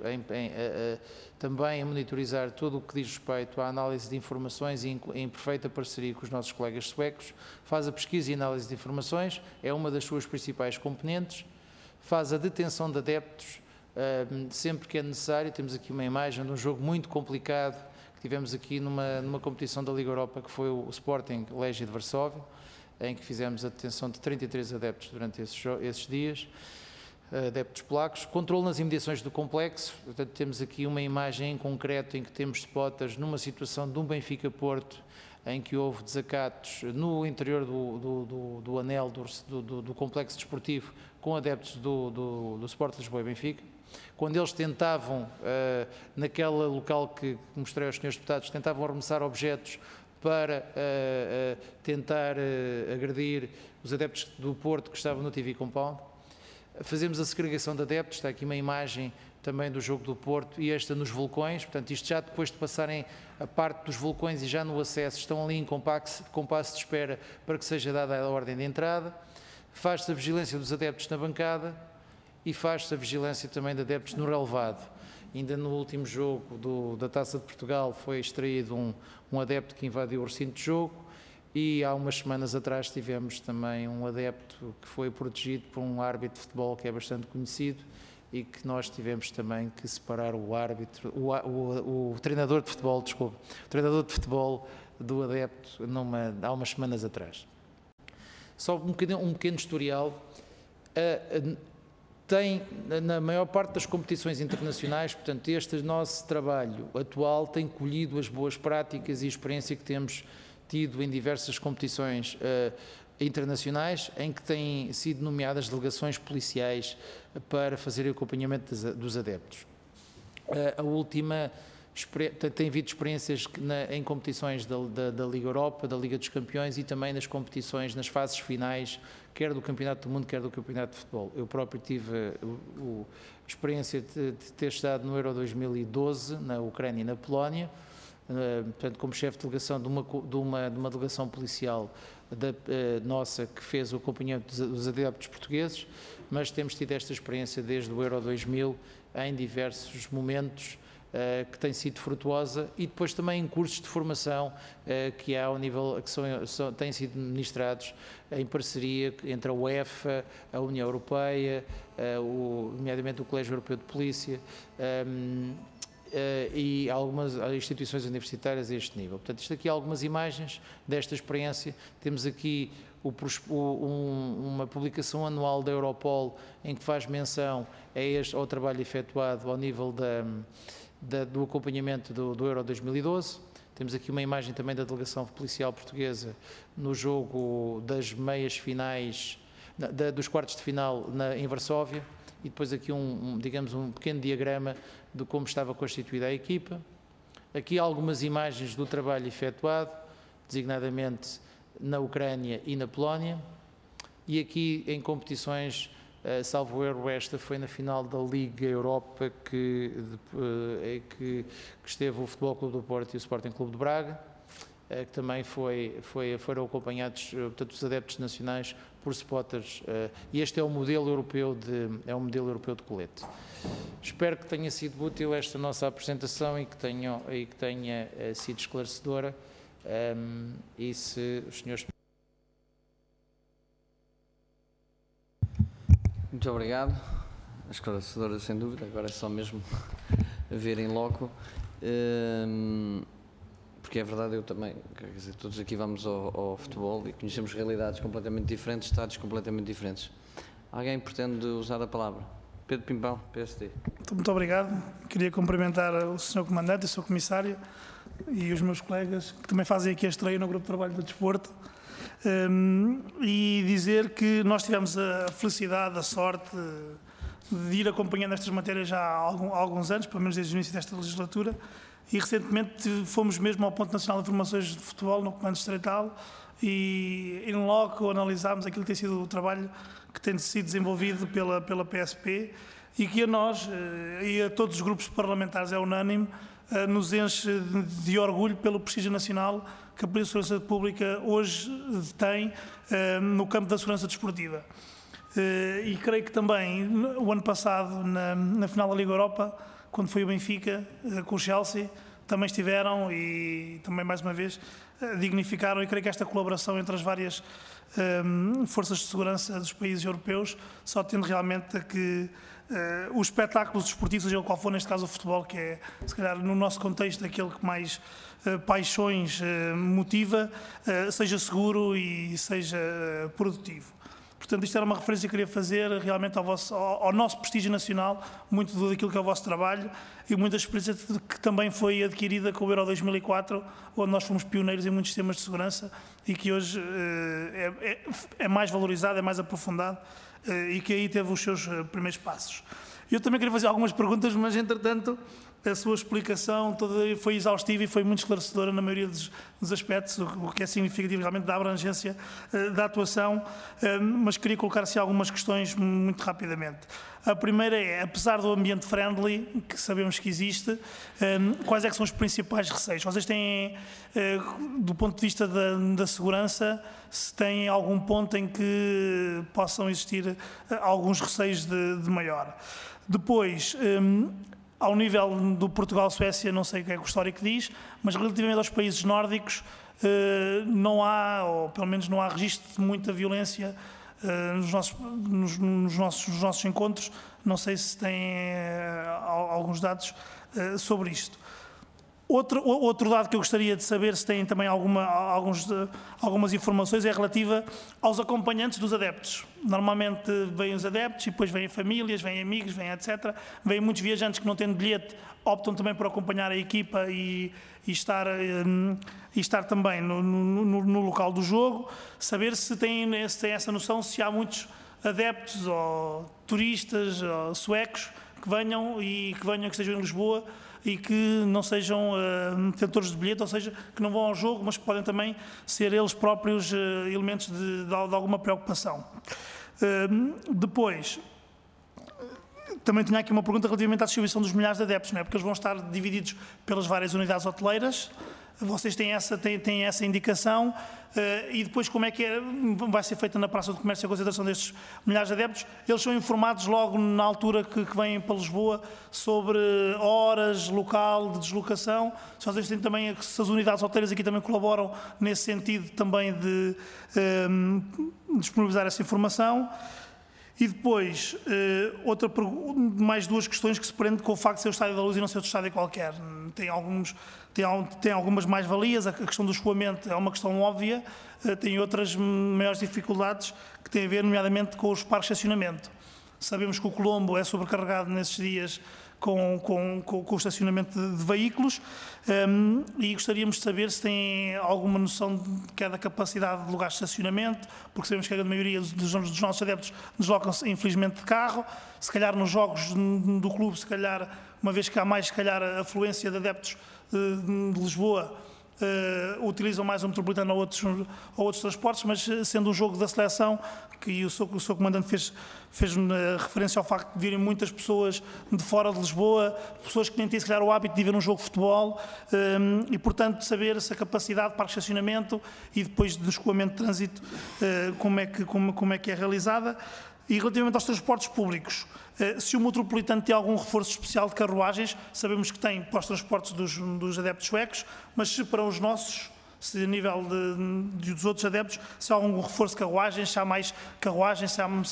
também a monitorizar tudo o que diz respeito à análise de informações em perfeita parceria com os nossos colegas suecos. Faz a pesquisa e análise de informações, é uma das suas principais componentes. Faz a detenção de adeptos sempre que é necessário. Temos aqui uma imagem de um jogo muito complicado tivemos aqui numa competição da Liga Europa, que foi o Sporting Legia de Varsóvia, em que fizemos a detenção de 33 adeptos durante esses dias, adeptos polacos. Controle nas imediações do complexo, portanto temos aqui uma imagem em concreto em que temos spotters numa situação de um Benfica-Porto, em que houve desacatos no interior do anel do complexo desportivo com adeptos do Sport Lisboa e Benfica. Quando eles tentavam, naquele local que mostrei aos senhores deputados, tentavam arremessar objetos para tentar agredir os adeptos do Porto que estavam no TV Compound. Fazemos a segregação de adeptos, está aqui uma imagem também do jogo do Porto e esta nos vulcões, portanto isto já depois de passarem a parte dos vulcões e já no acesso, estão ali em compasso de espera para que seja dada a ordem de entrada. Faz-se a vigilância dos adeptos na bancada e faz-se a vigilância também de adeptos no relevado. Ainda no último jogo da Taça de Portugal foi extraído um adepto que invadiu o recinto de jogo e há umas semanas atrás tivemos também um adepto que foi protegido por um árbitro de futebol que é bastante conhecido e que nós tivemos também que separar o árbitro, o treinador de futebol, desculpe, o treinador de futebol do adepto há umas semanas atrás. Só um pequeno historial. Tem, na maior parte das competições internacionais, portanto, este nosso trabalho atual tem colhido as boas práticas e a experiência que temos tido em diversas competições internacionais, em que têm sido nomeadas delegações policiais para fazer o acompanhamento dos adeptos. A última tem havido experiências em competições da Liga Europa, da Liga dos Campeões e também nas competições, nas fases finais, quer do Campeonato do Mundo, quer do Campeonato de Futebol. Eu próprio tive a experiência de ter estado no Euro 2012, na Ucrânia e na Polónia, portanto, como chefe de delegação de uma delegação policial nossa que fez o acompanhamento dos adeptos portugueses, mas temos tido esta experiência desde o Euro 2000 em diversos momentos, que tem sido frutuosa, e depois também em cursos de formação que há ao nível, que têm sido ministrados em parceria entre a UEFA, a União Europeia, nomeadamente o Colégio Europeu de Polícia e algumas instituições universitárias a este nível. Portanto, isto aqui algumas imagens desta experiência. Temos aqui uma publicação anual da Europol em que faz menção ao trabalho efetuado ao nível do acompanhamento do Euro 2012. Temos aqui uma imagem também da delegação policial portuguesa no jogo das meias finais, dos quartos de final em Varsóvia, e depois aqui digamos um pequeno diagrama de como estava constituída a equipa. Aqui algumas imagens do trabalho efetuado, designadamente na Ucrânia e na Polónia, e aqui em competições, salvo erro, esta foi na final da Liga Europa que esteve o Futebol Clube do Porto e o Sporting Clube de Braga, que também foram acompanhados, portanto, os adeptos nacionais por spotters, e este é um modelo europeu de colete. Espero que tenha sido útil esta nossa apresentação e que tenha sido esclarecedora, e se os senhores... Muito obrigado. Esclarecedora, sem dúvida. Agora é só mesmo ver em loco. Porque é verdade, eu também, quer dizer, todos aqui vamos ao futebol e conhecemos realidades completamente diferentes, estados completamente diferentes. Alguém pretende usar a palavra? Pedro Pimpão, PSD. Muito obrigado. Queria cumprimentar o Sr. Comandante e o Sr. Comissário e os meus colegas que também fazem aqui a estreia no Grupo de Trabalho do Desporto, e dizer que nós tivemos a felicidade, a sorte de ir acompanhando estas matérias já há alguns anos, pelo menos desde o início desta legislatura, e recentemente fomos mesmo ao Ponto Nacional de Informações de Futebol no Comando Distrital e em loco analisámos aquilo que tem sido o trabalho que tem sido desenvolvido pela PSP e que a nós e a todos os grupos parlamentares é unânime, nos enche de orgulho pelo prestígio nacional que a Polícia de Segurança Pública hoje tem no campo da segurança desportiva. E creio que também o ano passado, na final da Liga Europa, quando foi o Benfica com o Chelsea, também estiveram e também mais uma vez dignificaram, e creio que esta colaboração entre as várias forças de segurança dos países europeus só tende realmente a que os espetáculos desportivos, seja qual for, neste caso o futebol, que é, se calhar, no nosso contexto, aquele que mais paixões motiva, seja seguro e seja produtivo. Portanto, isto era uma referência que eu queria fazer realmente ao nosso prestígio nacional, muito daquilo que é o vosso trabalho e muita experiência que também foi adquirida com o Euro 2004, onde nós fomos pioneiros em muitos sistemas de segurança e que hoje é mais valorizado, é mais aprofundado e que aí teve os seus primeiros passos. Eu também queria fazer algumas perguntas, mas entretanto a sua explicação toda foi exaustiva e foi muito esclarecedora na maioria dos aspectos, o que é significativo realmente da abrangência da atuação, mas queria colocar assim algumas questões muito rapidamente. A primeira é, apesar do ambiente friendly, que sabemos que existe, quais é que são os principais receios? Vocês têm, do ponto de vista da segurança, se têm algum ponto em que possam existir alguns receios de maior? Depois, ao nível do Portugal-Suécia, não sei o que é que o histórico diz, mas relativamente aos países nórdicos, não há, ou pelo menos não há registro de muita violência nos nossos encontros. Não sei se têm alguns dados sobre isto. Outro dado que eu gostaria de saber, se têm também algumas informações, é relativa aos acompanhantes dos adeptos. Normalmente vêm os adeptos e depois vêm famílias, vêm amigos, vêm etc. Vêm muitos viajantes que não tendo bilhete, optam também por acompanhar a equipa e estar também no local do jogo. Saber se têm essa noção, se há muitos adeptos ou turistas ou suecos que venham e que estejam em Lisboa e que não sejam detentores de bilhete, ou seja, que não vão ao jogo, mas que podem também ser eles próprios elementos de alguma preocupação. Depois, também tinha aqui uma pergunta relativamente à distribuição dos milhares de adeptos, não é? Porque eles vão estar divididos pelas várias unidades hoteleiras. Vocês têm essa indicação, e depois como é que vai ser feita na Praça do Comércio a concentração destes milhares de adeptos? Eles são informados logo na altura que vêm para Lisboa sobre horas, local de deslocação. Se vocês têm também, se as unidades hoteleiras aqui também colaboram nesse sentido também de disponibilizar essa informação. E depois, mais duas questões que se prendem com o facto de ser o Estádio da Luz e não ser outro estádio qualquer. Tem algumas mais-valias, a questão do escoamento é uma questão óbvia, tem outras maiores dificuldades que têm a ver, nomeadamente, com os parques de estacionamento. Sabemos que o Colombo é sobrecarregado nesses dias com o estacionamento de veículos, e gostaríamos de saber se têm alguma noção de cada capacidade de lugares de estacionamento, porque sabemos que a maioria dos nossos adeptos deslocam-se, infelizmente, de carro. Se calhar nos jogos do clube, se calhar, uma vez que há mais, se calhar, afluência de adeptos de Lisboa, utilizam mais o metropolitano ou outros transportes, mas sendo um jogo da seleção, que o seu comandante fez-me referência ao facto de virem muitas pessoas de fora de Lisboa, pessoas que nem têm se calhar o hábito de ver um jogo de futebol, e portanto saber se a capacidade para estacionamento e depois de escoamento de trânsito, como é que é realizada. E relativamente aos transportes públicos, se o metropolitano tem algum reforço especial de carruagens, sabemos que tem para os transportes dos adeptos suecos, mas se para os nossos, se a nível dos outros adeptos, se há algum reforço de carruagens, se há mais carruagens,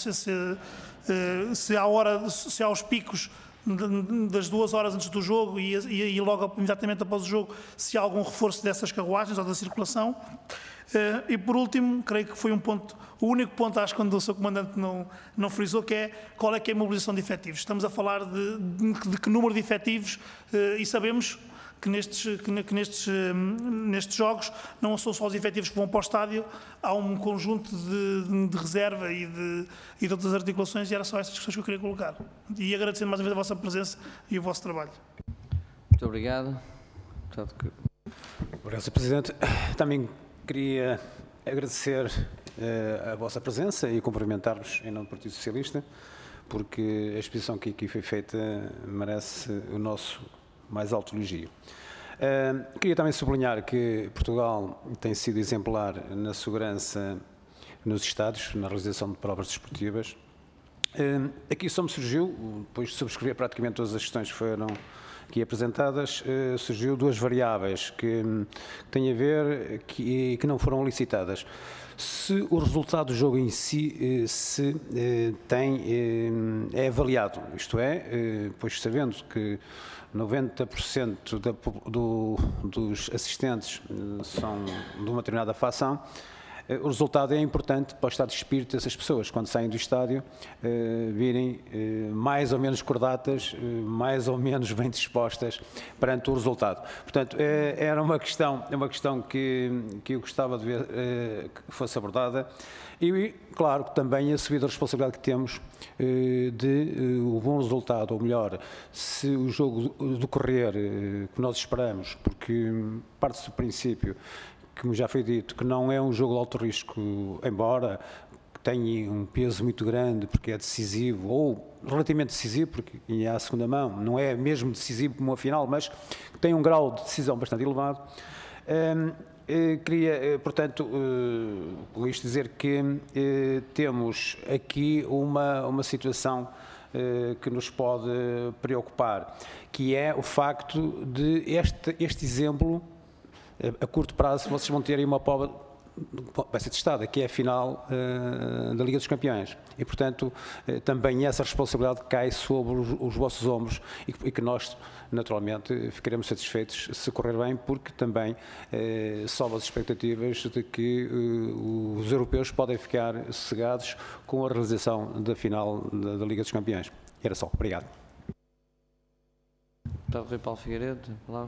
se há os picos das 2 horas antes do jogo e logo imediatamente após o jogo, se há algum reforço dessas carruagens ou da circulação. E por último, creio que foi o único ponto, acho que quando o seu comandante não frisou, que é qual é que é a mobilização de efetivos. Estamos a falar de que número de efetivos, e sabemos que nestes jogos não são só os efetivos que vão para o estádio, há um conjunto de reserva e de outras articulações, e era só estas questões que eu queria colocar. E agradecendo mais uma vez a vossa presença e o vosso trabalho. Muito obrigado. Obrigado, Sr. Presidente. Também queria agradecer a vossa presença e cumprimentar-vos em nome do Partido Socialista, porque a exposição que aqui foi feita merece o nosso mais alto elogio. Queria também sublinhar que Portugal tem sido exemplar na segurança nos estádios, na realização de provas desportivas. Aqui só me surgiu, depois de subscrever praticamente todas as questões que foram aqui apresentadas, surgiu 2 variáveis que têm a ver que não foram licitadas. Se o resultado do jogo em si é avaliado, isto é, pois sabendo que 90% dos assistentes são de uma determinada facção, o resultado é importante para o estado de espírito dessas pessoas, quando saem do estádio, virem mais ou menos cordatas, mais ou menos bem dispostas perante o resultado. Portanto, era uma questão que eu gostava de ver que fosse abordada e, claro, também assumir a responsabilidade que temos de o bom resultado, ou melhor, se o jogo decorrer que nós esperamos, porque parte-se do princípio, como já foi dito, que não é um jogo de alto risco, embora tenha um peso muito grande, porque é decisivo, ou relativamente decisivo, porque é à segunda mão, não é mesmo decisivo como a final, mas tem um grau de decisão bastante elevado. Queria, portanto, com isto dizer que temos aqui uma situação que nos pode preocupar, que é o facto de este exemplo, a curto prazo, vocês vão ter aí uma prova, vai ser testada, que é a final da Liga dos Campeões. E, portanto, também essa responsabilidade cai sobre os vossos ombros e que nós, naturalmente, ficaremos satisfeitos se correr bem, porque também sobe as expectativas de que os europeus podem ficar sossegados com a realização da final da Liga dos Campeões. Era só. Obrigado. Deputado Rui Paulo Figueiredo, palavra.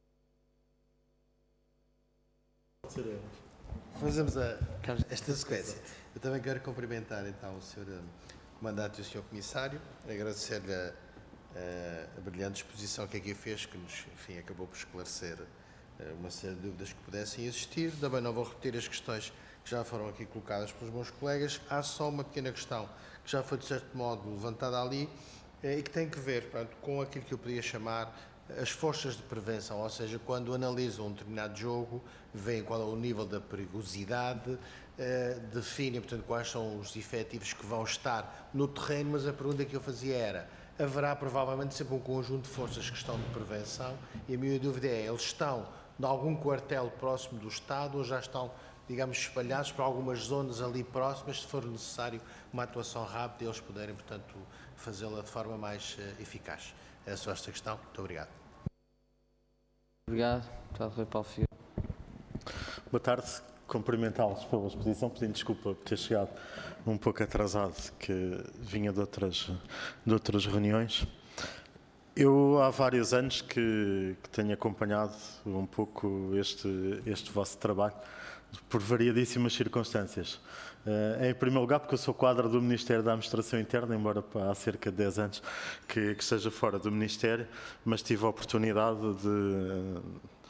Fazemos esta sequência. Eu também quero cumprimentar então o Sr. Comandante e o Sr. Comissário, agradecer-lhe a brilhante exposição que aqui fez, que nos, enfim, acabou por esclarecer uma série de dúvidas que pudessem existir. Também não vou repetir as questões que já foram aqui colocadas pelos meus colegas. Há só uma pequena questão que já foi de certo modo levantada ali e que tem que ver, portanto, com aquilo que eu poderia chamar as forças de prevenção, ou seja, quando analisam um determinado jogo, veem qual é o nível da perigosidade, definem, portanto, quais são os efetivos que vão estar no terreno, mas a pergunta que eu fazia era, haverá provavelmente sempre um conjunto de forças que estão de prevenção e a minha dúvida é, eles estão em algum quartel próximo do Estado ou já estão, digamos, espalhados por algumas zonas ali próximas, se for necessário uma atuação rápida e eles puderem, portanto, fazê-la de forma mais eficaz. É só esta questão. Muito obrigado. Obrigado. Deputado Rui Paulo Figueiredo. Boa tarde. Cumprimentá-los pela exposição, pedindo desculpa por ter chegado um pouco atrasado, que vinha de outras reuniões. Eu há vários anos que tenho acompanhado um pouco este vosso trabalho, por variadíssimas circunstâncias. Em primeiro lugar, porque eu sou quadro do Ministério da Administração Interna, embora há cerca de 10 anos que esteja fora do Ministério, mas tive a oportunidade de,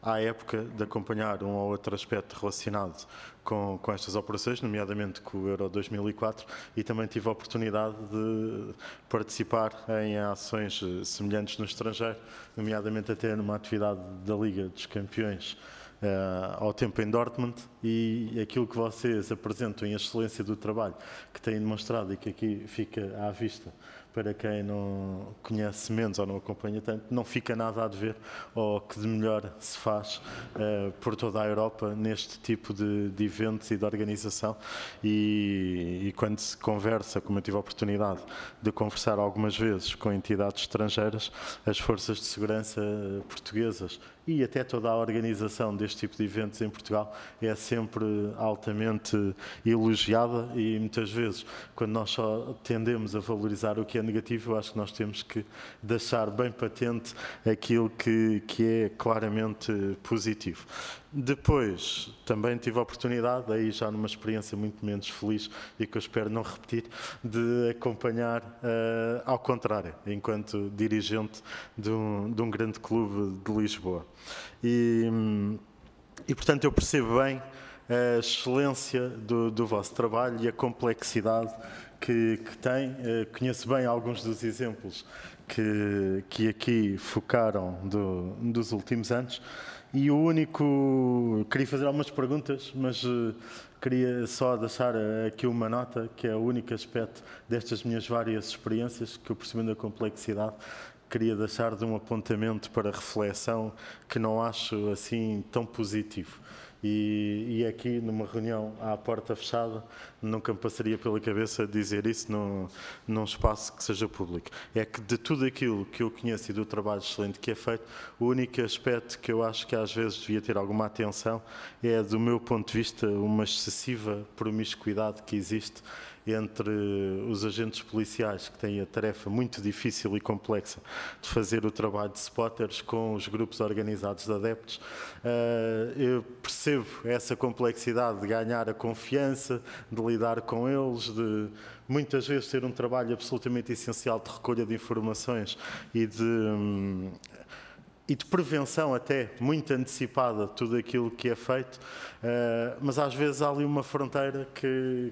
à época, de acompanhar um ou outro aspecto relacionado com estas operações, nomeadamente com o Euro 2004, e também tive a oportunidade de participar em ações semelhantes no estrangeiro, nomeadamente até numa atividade da Liga dos Campeões, ao tempo em Dortmund, e aquilo que vocês apresentam em excelência do trabalho que têm demonstrado e que aqui fica à vista para quem não conhece menos ou não acompanha tanto, não fica nada a dever ao que de melhor se faz por toda a Europa neste tipo de eventos e de organização, e quando se conversa, como eu tive a oportunidade de conversar algumas vezes com entidades estrangeiras, as forças de segurança portuguesas e até toda a organização deste tipo de eventos em Portugal é sempre altamente elogiada, e muitas vezes, quando nós só tendemos a valorizar o que é negativo, eu acho que nós temos que deixar bem patente aquilo que é claramente positivo. Depois, também tive a oportunidade, aí já numa experiência muito menos feliz e que eu espero não repetir, de acompanhar ao contrário, enquanto dirigente de um grande clube de Lisboa. E portanto, eu percebo bem a excelência do vosso trabalho e a complexidade que tem. Conheço bem alguns dos exemplos que aqui focaram dos últimos anos. E o único... Queria fazer algumas perguntas, mas queria só deixar aqui uma nota, que é o único aspecto destas minhas várias experiências, que eu percebendo a complexidade, queria deixar de um apontamento para reflexão que não acho assim tão positivo. E aqui, numa reunião à porta fechada, nunca me passaria pela cabeça dizer isso num espaço que seja público. É que de tudo aquilo que eu conheço e do trabalho excelente que é feito, o único aspecto que eu acho que às vezes devia ter alguma atenção é, do meu ponto de vista, uma excessiva promiscuidade que existe entre os agentes policiais, que têm a tarefa muito difícil e complexa de fazer o trabalho de spotters, com os grupos organizados de adeptos. Eu percebo essa complexidade de ganhar a confiança, de lidar com eles, de muitas vezes ter um trabalho absolutamente essencial de recolha de informações e de prevenção até muito antecipada de tudo aquilo que é feito, mas às vezes há ali uma fronteira que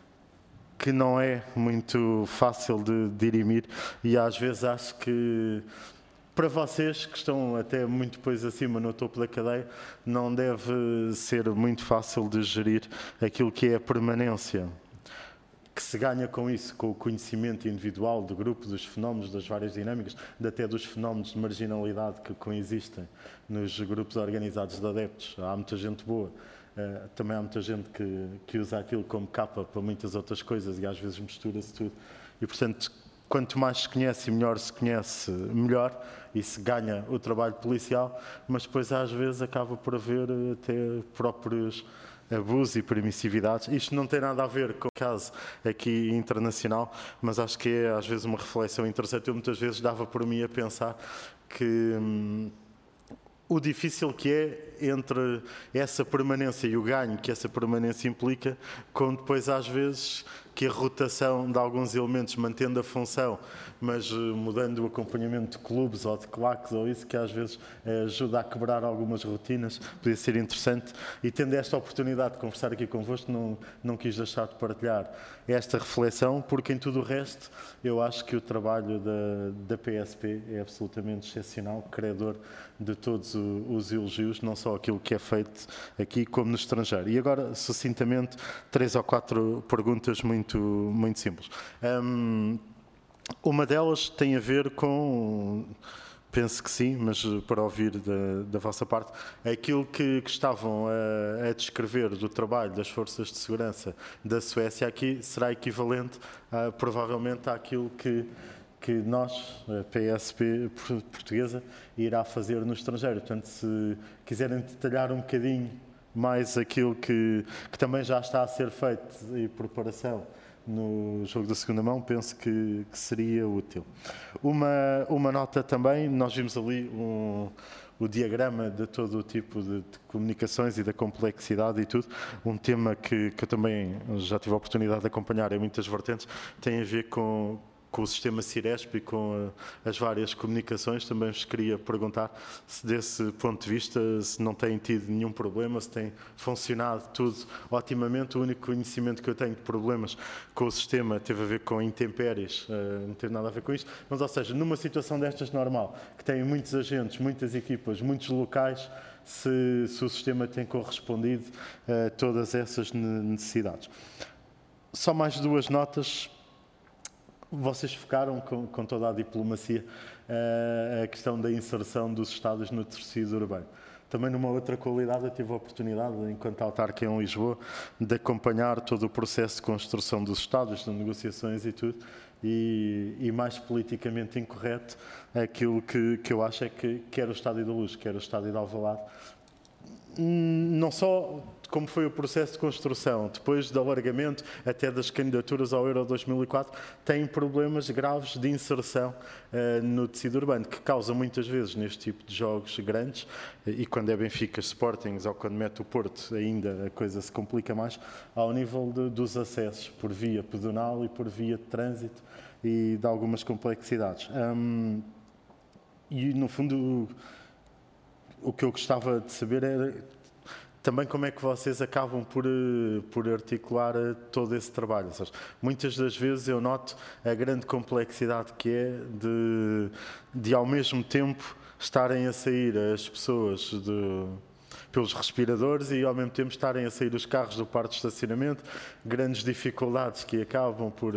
não é muito fácil de dirimir, e às vezes acho que para vocês, que estão até muito depois acima no topo da cadeia, não deve ser muito fácil de gerir aquilo que é a permanência que se ganha com isso, com o conhecimento individual do grupo, dos fenómenos, das várias dinâmicas, até dos fenómenos de marginalidade que coexistem nos grupos organizados de adeptos. Há muita gente boa. Também há muita gente que usa aquilo como capa para muitas outras coisas, e às vezes mistura-se tudo. E, portanto, quanto mais se conhece e melhor se conhece, melhor, e se ganha o trabalho policial, mas depois às vezes acaba por haver até próprios abusos e permissividades. Isto não tem nada a ver com o caso aqui internacional, mas acho que é às vezes uma reflexão interessante. Eu muitas vezes dava por mim a pensar que o difícil que é entre essa permanência e o ganho que essa permanência implica, com depois às vezes que a rotação de alguns elementos mantendo a função, mas mudando o acompanhamento de clubes ou de claques ou isso, que às vezes ajuda a quebrar algumas rotinas, podia ser interessante. E tendo esta oportunidade de conversar aqui convosco, não quis deixar de partilhar esta reflexão, porque em tudo o resto eu acho que o trabalho da PSP é absolutamente excepcional, credor de todos os elogios, não só aquilo que é feito aqui como no estrangeiro. E agora, sucintamente, 3 ou 4 perguntas muito simples. Uma delas tem a ver com, penso que sim, mas para ouvir da vossa parte, aquilo que estavam a descrever do trabalho das forças de segurança da Suécia aqui será equivalente provavelmente àquilo que nós, a PSP portuguesa, irá fazer no estrangeiro. Portanto, se quiserem detalhar um bocadinho mais aquilo que também já está a ser feito em preparação no jogo da segunda mão, penso que seria útil. Uma nota também, nós vimos ali o diagrama de todo o tipo de comunicações e da complexidade e tudo. Um tema que eu também já tive a oportunidade de acompanhar em muitas vertentes, tem a ver com o sistema Ciresp e com as várias comunicações. Também vos queria perguntar se desse ponto de vista se não têm tido nenhum problema, se tem funcionado tudo otimamente. O único conhecimento que eu tenho de problemas com o sistema teve a ver com intempéries, não teve nada a ver com isto, mas ou seja, numa situação destas normal, que tem muitos agentes, muitas equipas, muitos locais, se o sistema tem correspondido a todas essas necessidades. Só mais 2 notas. Vocês focaram com toda a diplomacia a questão da inserção dos estádios no tecido urbano. Também numa outra qualidade eu tive a oportunidade, enquanto autarca em Lisboa, de acompanhar todo o processo de construção dos estádios, de negociações e tudo, e mais politicamente incorreto, aquilo que eu acho é que quer o Estádio da Luz, quer o Estádio de Alvalade, não só como foi o processo de construção, depois do alargamento até das candidaturas ao Euro 2004, têm problemas graves de inserção no tecido urbano, que causa muitas vezes neste tipo de jogos grandes, e quando é Benfica, Sportings ou quando mete o Porto, ainda a coisa se complica mais, ao nível dos acessos por via pedonal e por via de trânsito e de algumas complexidades. E no fundo o que eu gostava de saber era também como é que vocês acabam por articular todo esse trabalho. Ou seja, muitas das vezes eu noto a grande complexidade que é de ao mesmo tempo estarem a sair as pessoas pelos respiradores e ao mesmo tempo estarem a sair os carros do parque de estacionamento, grandes dificuldades que acabam por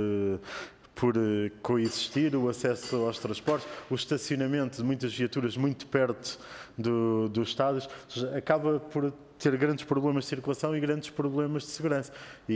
coexistir, o acesso aos transportes, o estacionamento de muitas viaturas muito perto dos estádios, acaba por ter grandes problemas de circulação e grandes problemas de segurança.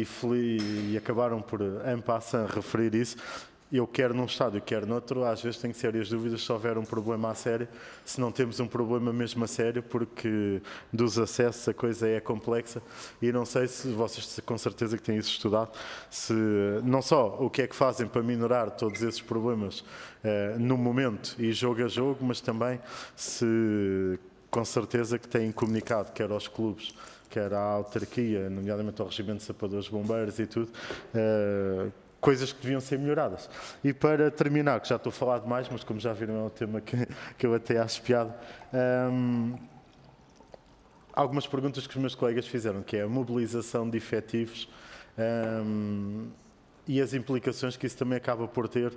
E acabaram por, en passant, referir isso. Eu quero num estádio, quero noutro, às vezes tenho sérias dúvidas se houver um problema a sério, se não temos um problema mesmo a sério, porque dos acessos a coisa é complexa e não sei se vocês com certeza que têm isso estudado, se não só o que é que fazem para minorar todos esses problemas no momento e jogo a jogo, mas também se com certeza que têm comunicado, quer aos clubes, quer à autarquia, nomeadamente ao Regimento de Sapadores, Bombeiros e tudo, coisas que deviam ser melhoradas. E para terminar, que já estou a falar demais, mas como já viram é um tema que eu até acho piada, algumas perguntas que os meus colegas fizeram, que é a mobilização de efetivos e as implicações que isso também acaba por ter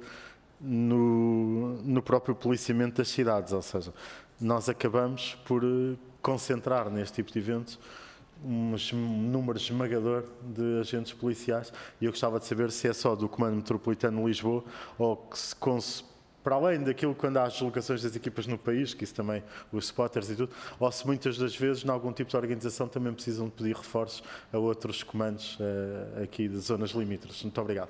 no próprio policiamento das cidades, ou seja, nós acabamos por concentrar neste tipo de eventos um número esmagador de agentes policiais e eu gostava de saber se é só do Comando Metropolitano de Lisboa ou que se para além daquilo quando há as deslocações das equipas no país, que isso também, os spotters e tudo, ou se muitas das vezes, em algum tipo de organização, também precisam de pedir reforços a outros comandos aqui de zonas limítrofes. Muito obrigado.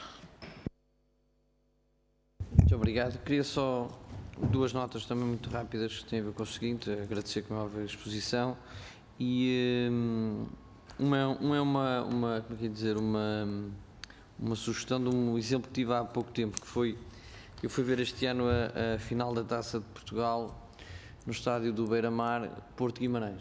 Muito obrigado. Queria só 2 notas também muito rápidas que têm a ver com o seguinte, agradecer como é óbvio a exposição e uma como é que ia dizer, uma sugestão de um exemplo que tive há pouco tempo, que foi, eu fui ver este ano a final da Taça de Portugal no estádio do Beira-Mar, Porto Guimarães.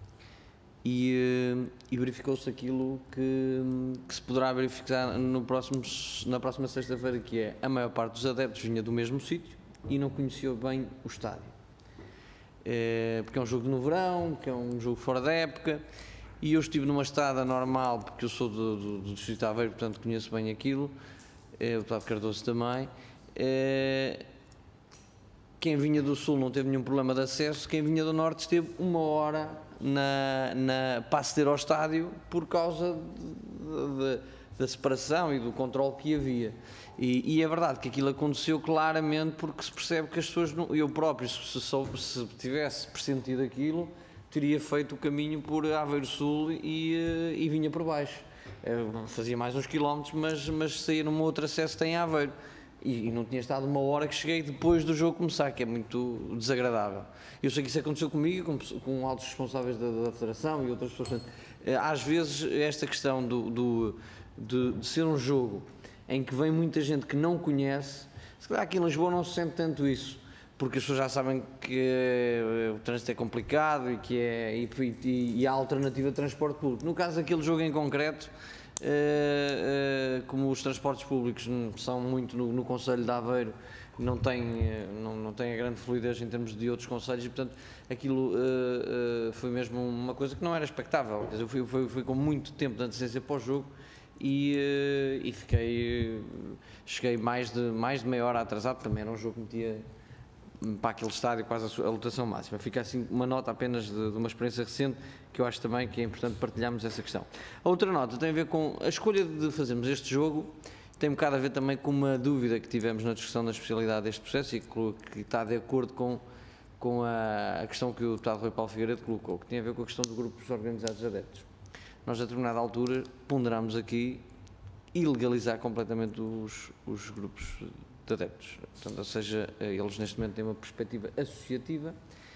E verificou-se aquilo que se poderá verificar na próxima sexta-feira, que é a maior parte dos adeptos vinha do mesmo sítio e não conhecia bem o estádio. Porque é um jogo no verão, que é um jogo fora da época, e eu estive numa estada normal, porque eu sou do Distrito de Aveiro, portanto conheço bem aquilo, o deputado Cardoso também. Quem vinha do Sul não teve nenhum problema de acesso, quem vinha do Norte esteve 1 hora para aceder ao estádio por causa da separação e do controle que havia. E é verdade que aquilo aconteceu claramente porque se percebe que as pessoas, eu próprio, se tivesse pressentido aquilo, teria feito o caminho por Aveiro Sul e vinha por baixo. Fazia mais uns quilómetros, mas saía num outro acesso que tem Aveiro. E não tinha estado 1 hora que cheguei depois do jogo começar, que é muito desagradável. Eu sei que isso aconteceu comigo, com altos responsáveis da Federação e outras pessoas. Às vezes, esta questão de ser um jogo em que vem muita gente que não conhece, se calhar aqui em Lisboa não se sente tanto isso, porque as pessoas já sabem que o trânsito é complicado e há alternativa de transporte público. No caso daquele jogo em concreto, como os transportes públicos são muito no Concelho de Aveiro, não tem a grande fluidez em termos de outros concelhos, e portanto aquilo foi mesmo uma coisa que não era expectável. Quer dizer, eu fui com muito tempo de antecedência para o jogo e cheguei mais de meia hora atrasado. Também era um jogo que metia para aquele estádio quase a lotação máxima. Fica assim uma nota apenas de uma experiência recente, que eu acho também que é importante partilharmos essa questão. A outra nota tem a ver com a escolha de fazermos este jogo, tem um bocado a ver também com uma dúvida que tivemos na discussão da especialidade deste processo e que está de acordo com a questão que o deputado Rui Paulo Figueiredo colocou, que tem a ver com a questão de grupos organizados de adeptos. Nós, a determinada altura, ponderamos aqui ilegalizar completamente os grupos de adeptos. Portanto, ou seja, eles neste momento têm uma perspectiva associativa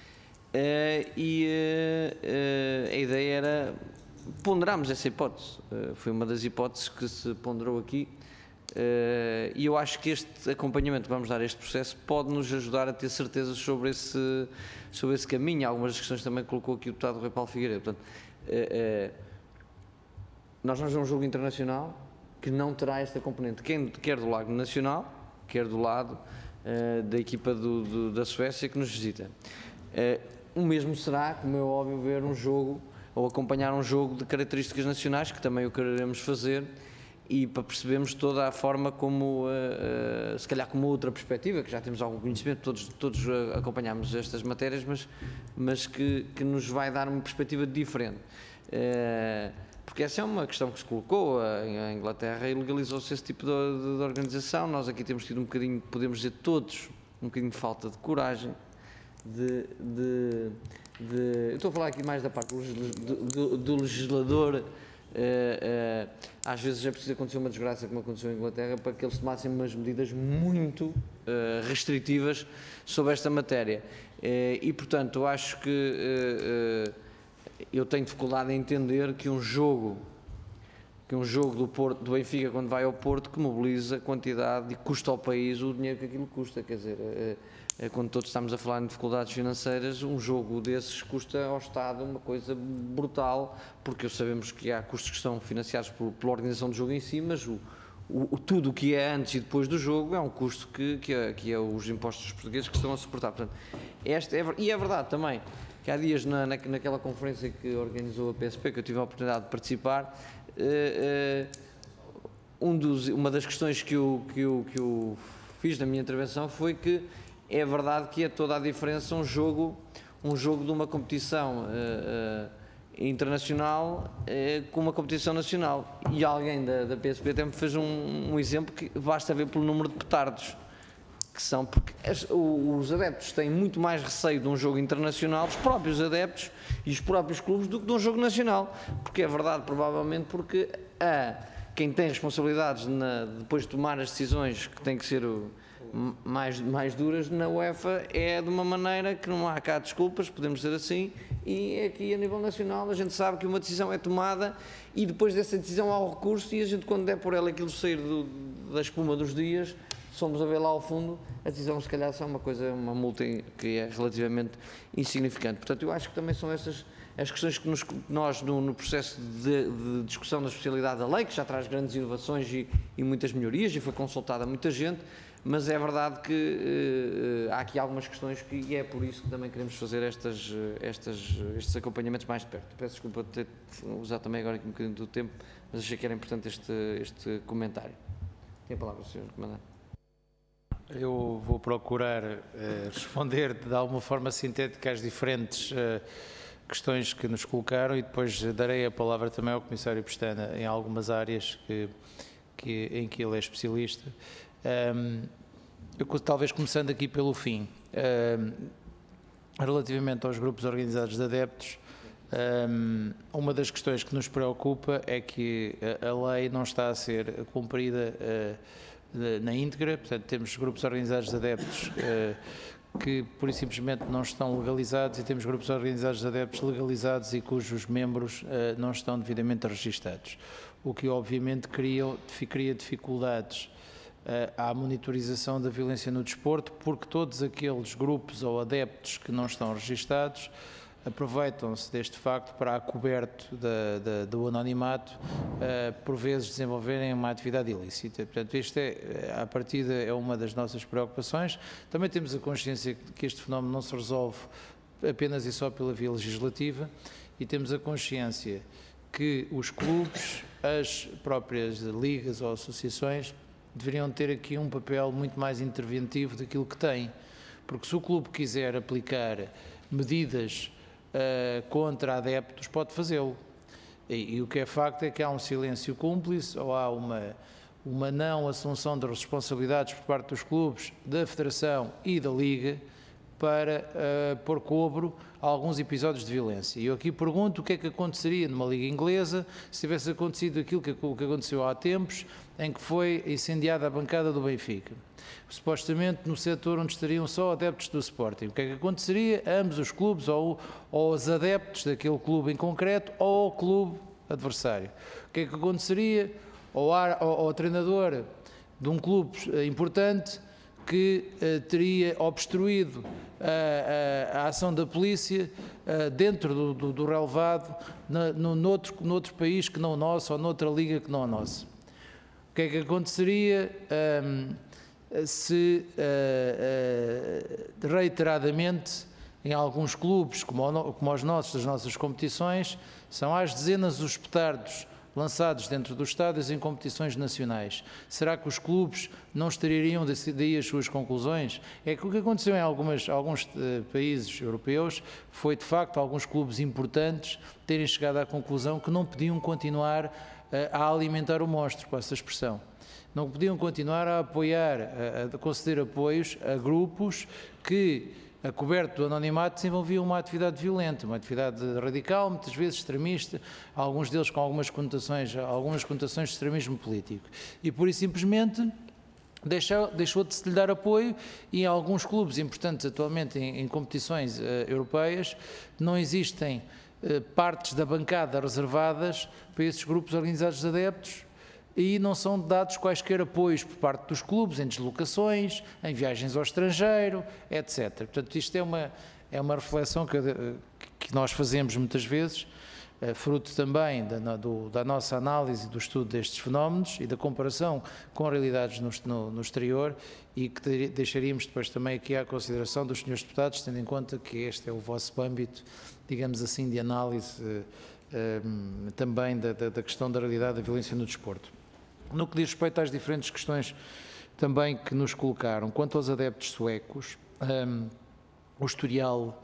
e a ideia era ponderarmos essa hipótese. Foi uma das hipóteses que se ponderou aqui e eu acho que este acompanhamento que vamos dar a este processo pode nos ajudar a ter certezas sobre esse caminho. Algumas das questões também colocou aqui o deputado Rui Paulo Figueiredo. Portanto, nós vamos ver um jogo internacional que não terá esta componente, quer do lado nacional, quer do lado da equipa da Suécia que nos visita. O mesmo será, como é óbvio, ver um jogo ou acompanhar um jogo de características nacionais, que também o quereremos fazer, e para percebermos toda a forma como, se calhar com uma outra perspectiva, que já temos algum conhecimento, todos acompanhamos estas matérias, mas que nos vai dar uma perspectiva diferente. Porque essa é uma questão que se colocou. A Inglaterra ilegalizou-se esse tipo de organização. Nós aqui temos tido um bocadinho, podemos dizer todos, um bocadinho de falta de coragem, eu estou a falar aqui mais da parte do legislador. Às vezes é preciso acontecer uma desgraça como aconteceu em Inglaterra para que eles tomassem umas medidas muito restritivas sobre esta matéria. E portanto, eu acho que eu tenho dificuldade em entender que um jogo do Porto, do Benfica, quando vai ao Porto, que mobiliza a quantidade e custa ao país o dinheiro que aquilo custa. Quer dizer, quando todos estamos a falar em dificuldades financeiras, um jogo desses custa ao Estado uma coisa brutal, porque sabemos que há custos que são financiados pela organização do jogo em si, mas tudo o que é antes e depois do jogo é um custo que é os impostos portugueses que estão a suportar. Portanto, e é verdade também que há dias naquela conferência que organizou a PSP, que eu tive a oportunidade de participar, uma das questões que eu fiz na minha intervenção foi que é verdade que é toda a diferença um jogo de uma competição internacional com uma competição nacional. E alguém da PSP até me fez um exemplo que basta ver pelo número de petardos que são, porque os adeptos têm muito mais receio de um jogo internacional, os próprios adeptos e os próprios clubes, do que de um jogo nacional, porque é verdade, provavelmente porque quem tem responsabilidades depois de tomar as decisões que têm que ser mais duras na UEFA é de uma maneira que não há cá desculpas, podemos dizer assim, e aqui a nível nacional a gente sabe que uma decisão é tomada e depois dessa decisão há o recurso e a gente, quando der por ela aquilo sair da espuma dos dias, somos a ver lá ao fundo, a decisão se calhar são uma multa que é relativamente insignificante. Portanto, eu acho que também são essas as questões que nós no processo de discussão da especialidade da lei, que já traz grandes inovações e muitas melhorias, e foi consultada muita gente, mas é verdade que há aqui algumas questões e é por isso que também queremos fazer estes acompanhamentos mais de perto. Peço desculpa de ter usado também agora aqui um bocadinho do tempo, mas achei que era importante este comentário. Tem a palavra, Sr. Comandante. Eu vou procurar responder de alguma forma sintética às diferentes questões que nos colocaram e depois darei a palavra também ao Comissário Pestana em algumas áreas em que ele é especialista. Eu, talvez começando aqui pelo fim, relativamente aos grupos organizados de adeptos, uma das questões que nos preocupa é que a lei não está a ser cumprida na íntegra. Portanto, temos grupos organizados de adeptos que pura e simplesmente não estão legalizados e temos grupos organizados de adeptos legalizados e cujos membros não estão devidamente registados, o que obviamente cria dificuldades à monitorização da violência no desporto, porque todos aqueles grupos ou adeptos que não estão registados aproveitam-se deste facto para, a coberto do anonimato, por vezes desenvolverem uma atividade ilícita. Portanto, isto à partida é uma das nossas preocupações. Também temos a consciência que este fenómeno não se resolve apenas e só pela via legislativa, e temos a consciência que os clubes, as próprias ligas ou associações, deveriam ter aqui um papel muito mais interventivo daquilo que têm. Porque se o clube quiser aplicar medidas contra adeptos, pode fazê-lo. E o que é facto é que há um silêncio cúmplice, ou há uma não assunção de responsabilidades por parte dos clubes, da Federação e da Liga, para pôr cobro a alguns episódios de violência. E eu aqui pergunto o que é que aconteceria numa liga inglesa se tivesse acontecido aquilo que aconteceu há tempos, em que foi incendiada a bancada do Benfica, supostamente no setor onde estariam só adeptos do Sporting. O que é que aconteceria a ambos os clubes, ou aos adeptos daquele clube em concreto, ou ao clube adversário? O que é que aconteceria ao treinador de um clube importante que teria obstruído a ação da polícia dentro do relevado noutro país que não o nosso, ou noutra liga que não a nossa? O que é que aconteceria se reiteradamente em alguns clubes, como os nossos, das nossas competições, são às dezenas os petardos lançados dentro dos estádios em competições nacionais? Será que os clubes não extrairiam daí as suas conclusões? É que o que aconteceu em alguns países europeus foi, de facto, alguns clubes importantes terem chegado à conclusão que não podiam continuar a alimentar o monstro, com essa expressão. Não podiam continuar a apoiar, a conceder apoios a grupos que, a coberto do anonimato, desenvolviam uma atividade violenta, uma atividade radical, muitas vezes extremista, alguns deles com algumas conotações de extremismo político. E, por isso, simplesmente, deixou de se lhe dar apoio, e em alguns clubes importantes atualmente em competições europeias não existem partes da bancada reservadas para esses grupos organizados de adeptos, e não são dados quaisquer apoios por parte dos clubes em deslocações, em viagens ao estrangeiro, etc. Portanto, isto é uma reflexão que nós fazemos muitas vezes, fruto também da nossa análise do estudo destes fenómenos e da comparação com realidades no exterior, e que deixaríamos depois também aqui à consideração dos senhores deputados, tendo em conta que este é o vosso âmbito, digamos assim, de análise também da questão da realidade da violência no desporto. No que diz respeito às diferentes questões também que nos colocaram, quanto aos adeptos suecos, o historial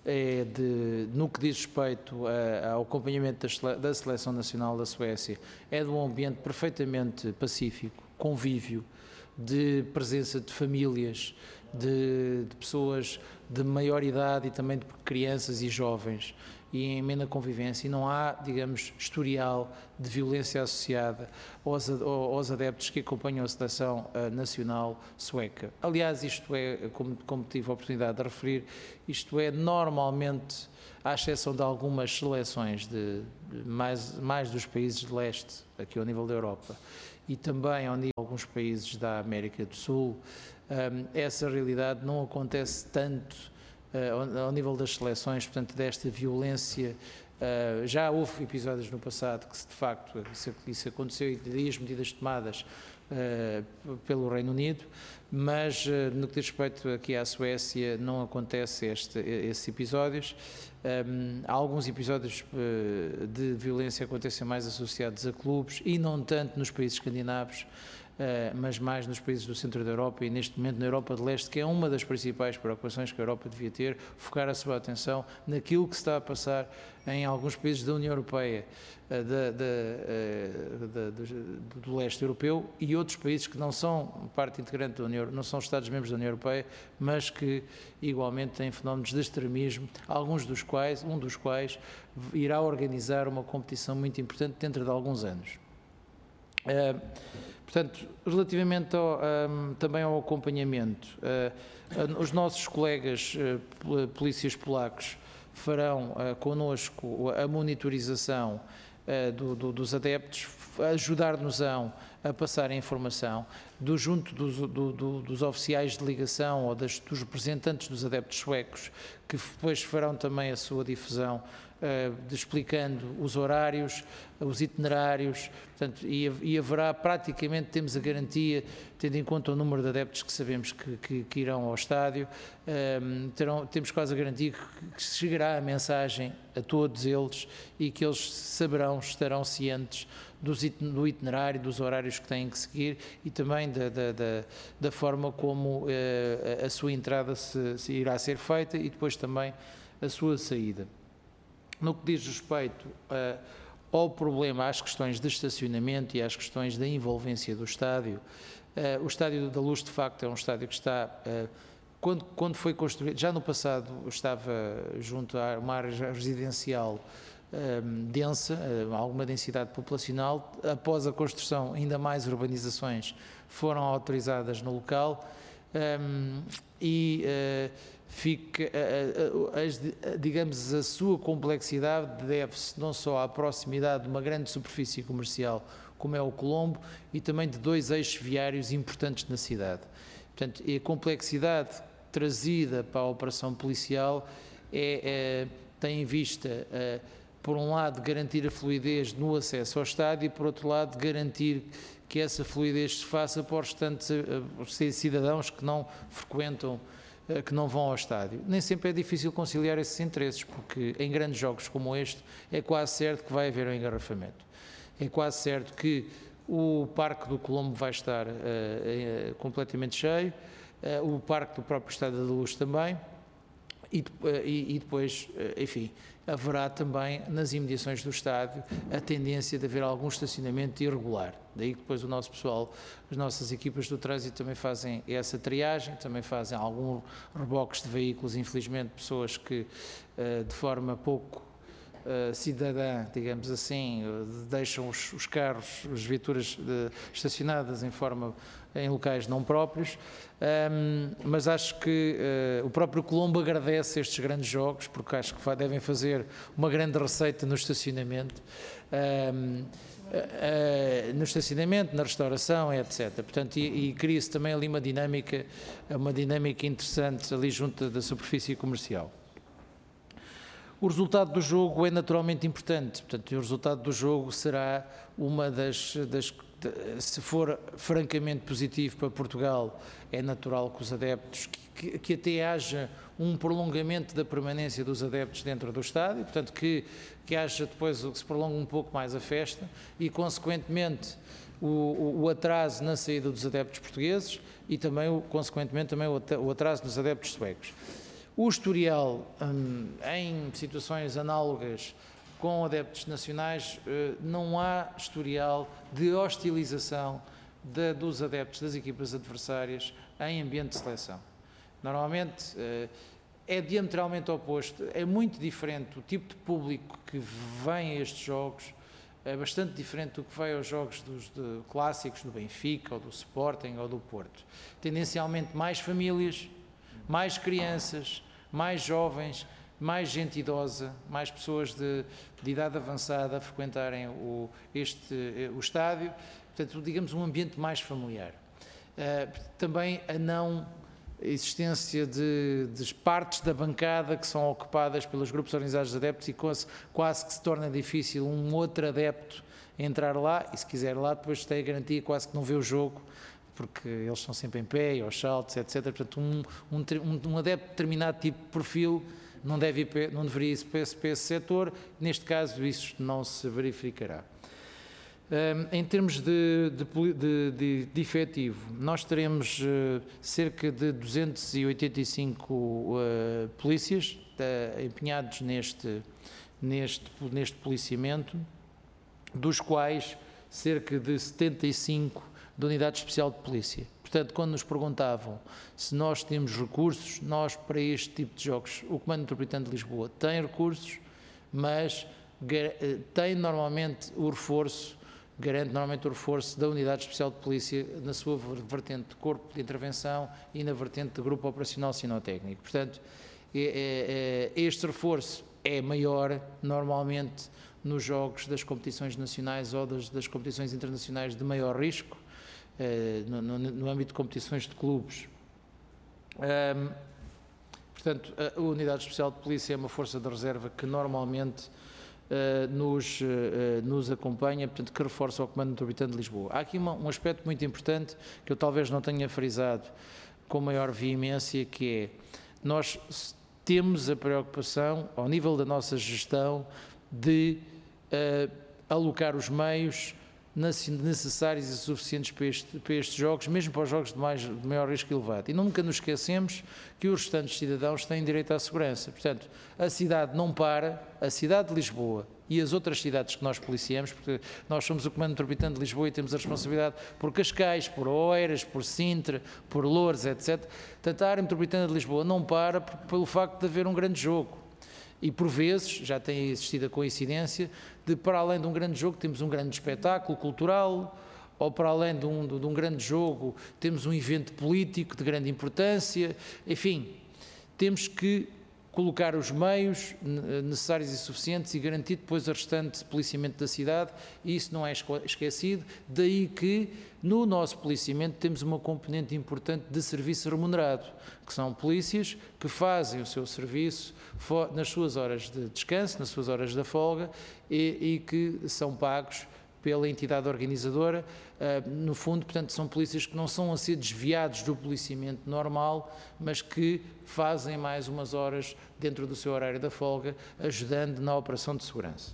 no que diz respeito ao acompanhamento da Seleção Nacional da Suécia, é de um ambiente perfeitamente pacífico, convívio, de presença de famílias, de pessoas de maior idade e também de crianças e jovens, e em emenda convivência, e não há, digamos, historial de violência associada aos adeptos que acompanham a Seleção Nacional Sueca. Aliás, isto é, como tive a oportunidade de referir, isto é normalmente, à exceção de algumas seleções mais dos países de leste, aqui ao nível da Europa, e também ao nível de alguns países da América do Sul, essa realidade não acontece tanto ao nível das seleções, portanto, desta violência. Já houve episódios no passado que, de facto, isso aconteceu, e daí as medidas tomadas pelo Reino Unido, mas no que diz respeito aqui à Suécia não acontece esses episódios. Há alguns episódios de violência acontecem mais associados a clubes, e não tanto nos países escandinavos, mas mais nos países do centro da Europa, e neste momento na Europa de Leste, que é uma das principais preocupações que a Europa devia ter, focar a sua atenção naquilo que se está a passar em alguns países da União Europeia, do leste europeu, e outros países que não são parte integrante da União, não são Estados-membros da União Europeia, mas que igualmente têm fenómenos de extremismo, um dos quais irá organizar uma competição muito importante dentro de alguns anos. Portanto, relativamente também ao acompanhamento, os nossos colegas polícias polacos farão connosco a monitorização dos adeptos, ajudar-nos-ão a passar a informação junto dos oficiais de ligação ou dos representantes dos adeptos suecos, que depois farão também a sua difusão, explicando os horários, os itinerários, portanto, e haverá praticamente, temos a garantia, tendo em conta o número de adeptos que sabemos que irão ao estádio, temos quase a garantia que chegará a mensagem a todos eles e que eles estarão cientes do itinerário, dos horários que têm que seguir e também da forma como a sua entrada se irá ser feita e depois também a sua saída. No que diz respeito ao problema, às questões de estacionamento e às questões da envolvência do estádio, o Estádio da Luz, de facto, é um estádio que está, quando foi construído, já no passado estava junto a uma área residencial densa, alguma densidade populacional. Após a construção, ainda mais urbanizações foram autorizadas no local digamos, a sua complexidade deve-se não só à proximidade de uma grande superfície comercial, como é o Colombo, e também de 2 eixos viários importantes na cidade. Portanto, a complexidade trazida para a operação policial tem em vista, por um lado, garantir a fluidez no acesso ao estádio e, por outro lado, garantir que essa fluidez se faça para os restantes cidadãos que não frequentam, que não vão ao estádio. Nem sempre é difícil conciliar esses interesses, porque em grandes jogos como este é quase certo que vai haver um engarrafamento. É quase certo que o Parque do Colombo vai estar completamente cheio, o Parque do próprio Estádio da Luz também, e depois, enfim, haverá também nas imediações do estádio a tendência de haver algum estacionamento irregular. Daí que depois o nosso pessoal, as nossas equipas do trânsito também fazem essa triagem, também fazem alguns reboques de veículos, infelizmente pessoas que de forma pouco cidadã, digamos assim, deixam os carros, as viaturas estacionadas em locais não próprios, mas acho que o próprio Colombo agradece estes grandes jogos, porque acho que devem fazer uma grande receita no estacionamento, na restauração, etc. Portanto, e cria-se também ali uma dinâmica interessante ali junto da superfície comercial. O resultado do jogo é naturalmente importante, portanto, o resultado do jogo será uma se for francamente positivo para Portugal, é natural que os adeptos, que até haja um prolongamento da permanência dos adeptos dentro do estádio, portanto, que haja depois, que se prolongue um pouco mais a festa e, consequentemente, o atraso na saída dos adeptos portugueses e também, consequentemente, também o atraso dos adeptos suecos. O historial, em situações análogas com adeptos nacionais, não há historial de hostilização dos adeptos das equipas adversárias em ambiente de seleção. Normalmente é diametralmente oposto, é muito diferente o tipo de público que vem a estes jogos, é bastante diferente do que vai aos jogos clássicos do Benfica, ou do Sporting, ou do Porto. Tendencialmente mais famílias, mais crianças, mais jovens, mais gente idosa, mais pessoas de idade avançada a frequentarem o estádio, portanto, digamos, um ambiente mais familiar. Também a não existência de partes da bancada que são ocupadas pelos grupos organizados de adeptos e quase que se torna difícil um outro adepto entrar lá, e se quiser lá depois tem a garantia quase que não vê o jogo, porque eles estão sempre em pé, aos saltos, etc. Portanto, um adepto de determinado tipo de perfil não deveria ir para esse setor. Neste caso, isso não se verificará. Em termos de efetivo, nós teremos cerca de 285 polícias empenhados neste policiamento, dos quais cerca de 75 da Unidade Especial de Polícia. Portanto, quando nos perguntavam se nós temos recursos, nós para este tipo de jogos, o Comando Metropolitano de Lisboa tem recursos, mas tem normalmente o reforço, garante normalmente o reforço da Unidade Especial de Polícia na sua vertente de corpo de intervenção e na vertente de grupo operacional sinotécnico. Portanto, este reforço é maior normalmente nos jogos das competições nacionais ou das competições internacionais de maior risco, no âmbito de competições de clubes. Portanto, a Unidade Especial de Polícia é uma força de reserva que normalmente nos acompanha, portanto, que reforça o Comando Metropolitano de Lisboa. Há aqui um aspecto muito importante que eu talvez não tenha frisado com maior veemência, que é, nós temos a preocupação, ao nível da nossa gestão, de alocar os meios necessários e suficientes para estes jogos, mesmo para os jogos de maior risco elevado. E nunca nos esquecemos que os restantes cidadãos têm direito à segurança. Portanto, a cidade não para, a cidade de Lisboa e as outras cidades que nós policiamos, porque nós somos o Comando Metropolitano de Lisboa e temos a responsabilidade por Cascais, por Oeiras, por Sintra, por Loures, etc. Portanto, a área metropolitana de Lisboa não para pelo facto de haver um grande jogo. E, por vezes, já tem existido a coincidência de, para além de um grande jogo, temos um grande espetáculo cultural, ou para além de um grande jogo, temos um evento político de grande importância. Enfim, temos que colocar os meios necessários e suficientes e garantir depois o restante policiamento da cidade, e isso não é esquecido, daí que no nosso policiamento temos uma componente importante de serviço remunerado, que são polícias que fazem o seu serviço nas suas horas de descanso, nas suas horas da folga, e que são pagos pela entidade organizadora. No fundo, portanto, são polícias que não são a ser desviados do policiamento normal, mas que fazem mais umas horas dentro do seu horário da folga, ajudando na operação de segurança.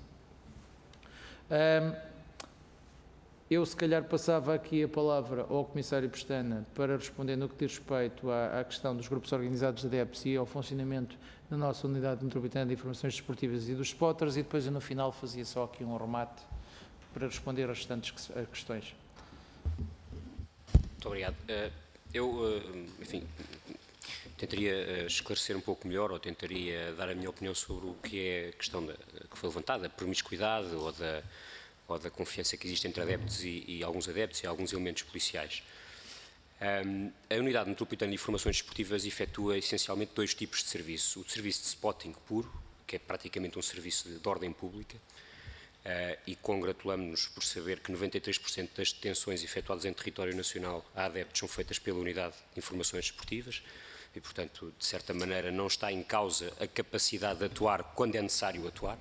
Eu, se calhar, passava aqui a palavra ao Comissário Pestana para responder no que diz respeito à questão dos grupos organizados da adeptos e ao funcionamento da nossa Unidade Metropolitana de Informações Desportivas e dos spotters, e depois eu, no final, fazia só aqui um remate para responder às restantes questões. Muito obrigado. Enfim, tentaria esclarecer um pouco melhor, ou tentaria dar a minha opinião sobre o que é a questão que foi levantada, a promiscuidade ou da confiança que existe entre adeptos e alguns adeptos e alguns elementos policiais. A Unidade Metropolitana de Informações Desportivas efetua essencialmente dois tipos de serviço. O serviço de spotting puro, que é praticamente um serviço de ordem pública, e congratulamos-nos por saber que 93% das detenções efetuadas em território nacional a adeptos são feitas pela Unidade de Informações Desportivas e, portanto, de certa maneira não está em causa a capacidade de atuar quando é necessário atuar.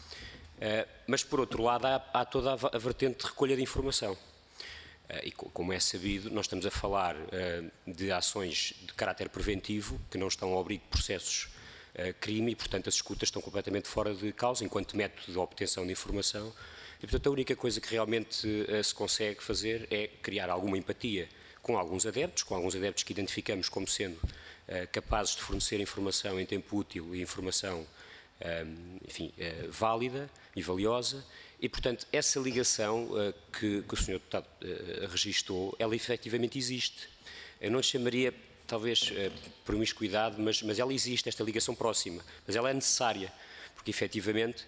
Mas, por outro lado, há toda a vertente de recolha de informação. E, como é sabido, nós estamos a falar de ações de caráter preventivo que não estão ao abrigo de processos crime e, portanto, as escutas estão completamente fora de causa enquanto método de obtenção de informação e, portanto, a única coisa que realmente se consegue fazer é criar alguma empatia com alguns adeptos que identificamos como sendo capazes de fornecer informação em tempo útil e informação, enfim, válida e valiosa e, portanto, essa ligação que o Sr. Deputado registou, ela efetivamente existe. Eu não lhe chamaria talvez promiscuidade, mas ela existe, esta ligação próxima, mas ela é necessária, porque efetivamente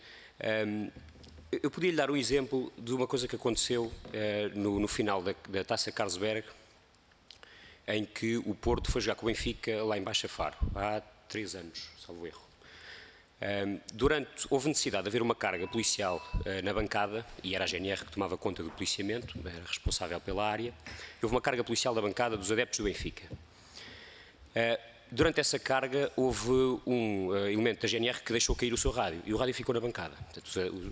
eu podia lhe dar um exemplo de uma coisa que aconteceu no final da Taça Carlsberg, em que o Porto foi jogar com o Benfica lá em Baixa Faro, há 3 anos, salvo erro. Houve necessidade de haver uma carga policial na bancada, e era a GNR que tomava conta do policiamento, era responsável pela área, houve uma carga policial da bancada dos adeptos do Benfica. Durante essa carga houve um elemento da GNR que deixou cair o seu rádio e o rádio ficou na bancada. Portanto,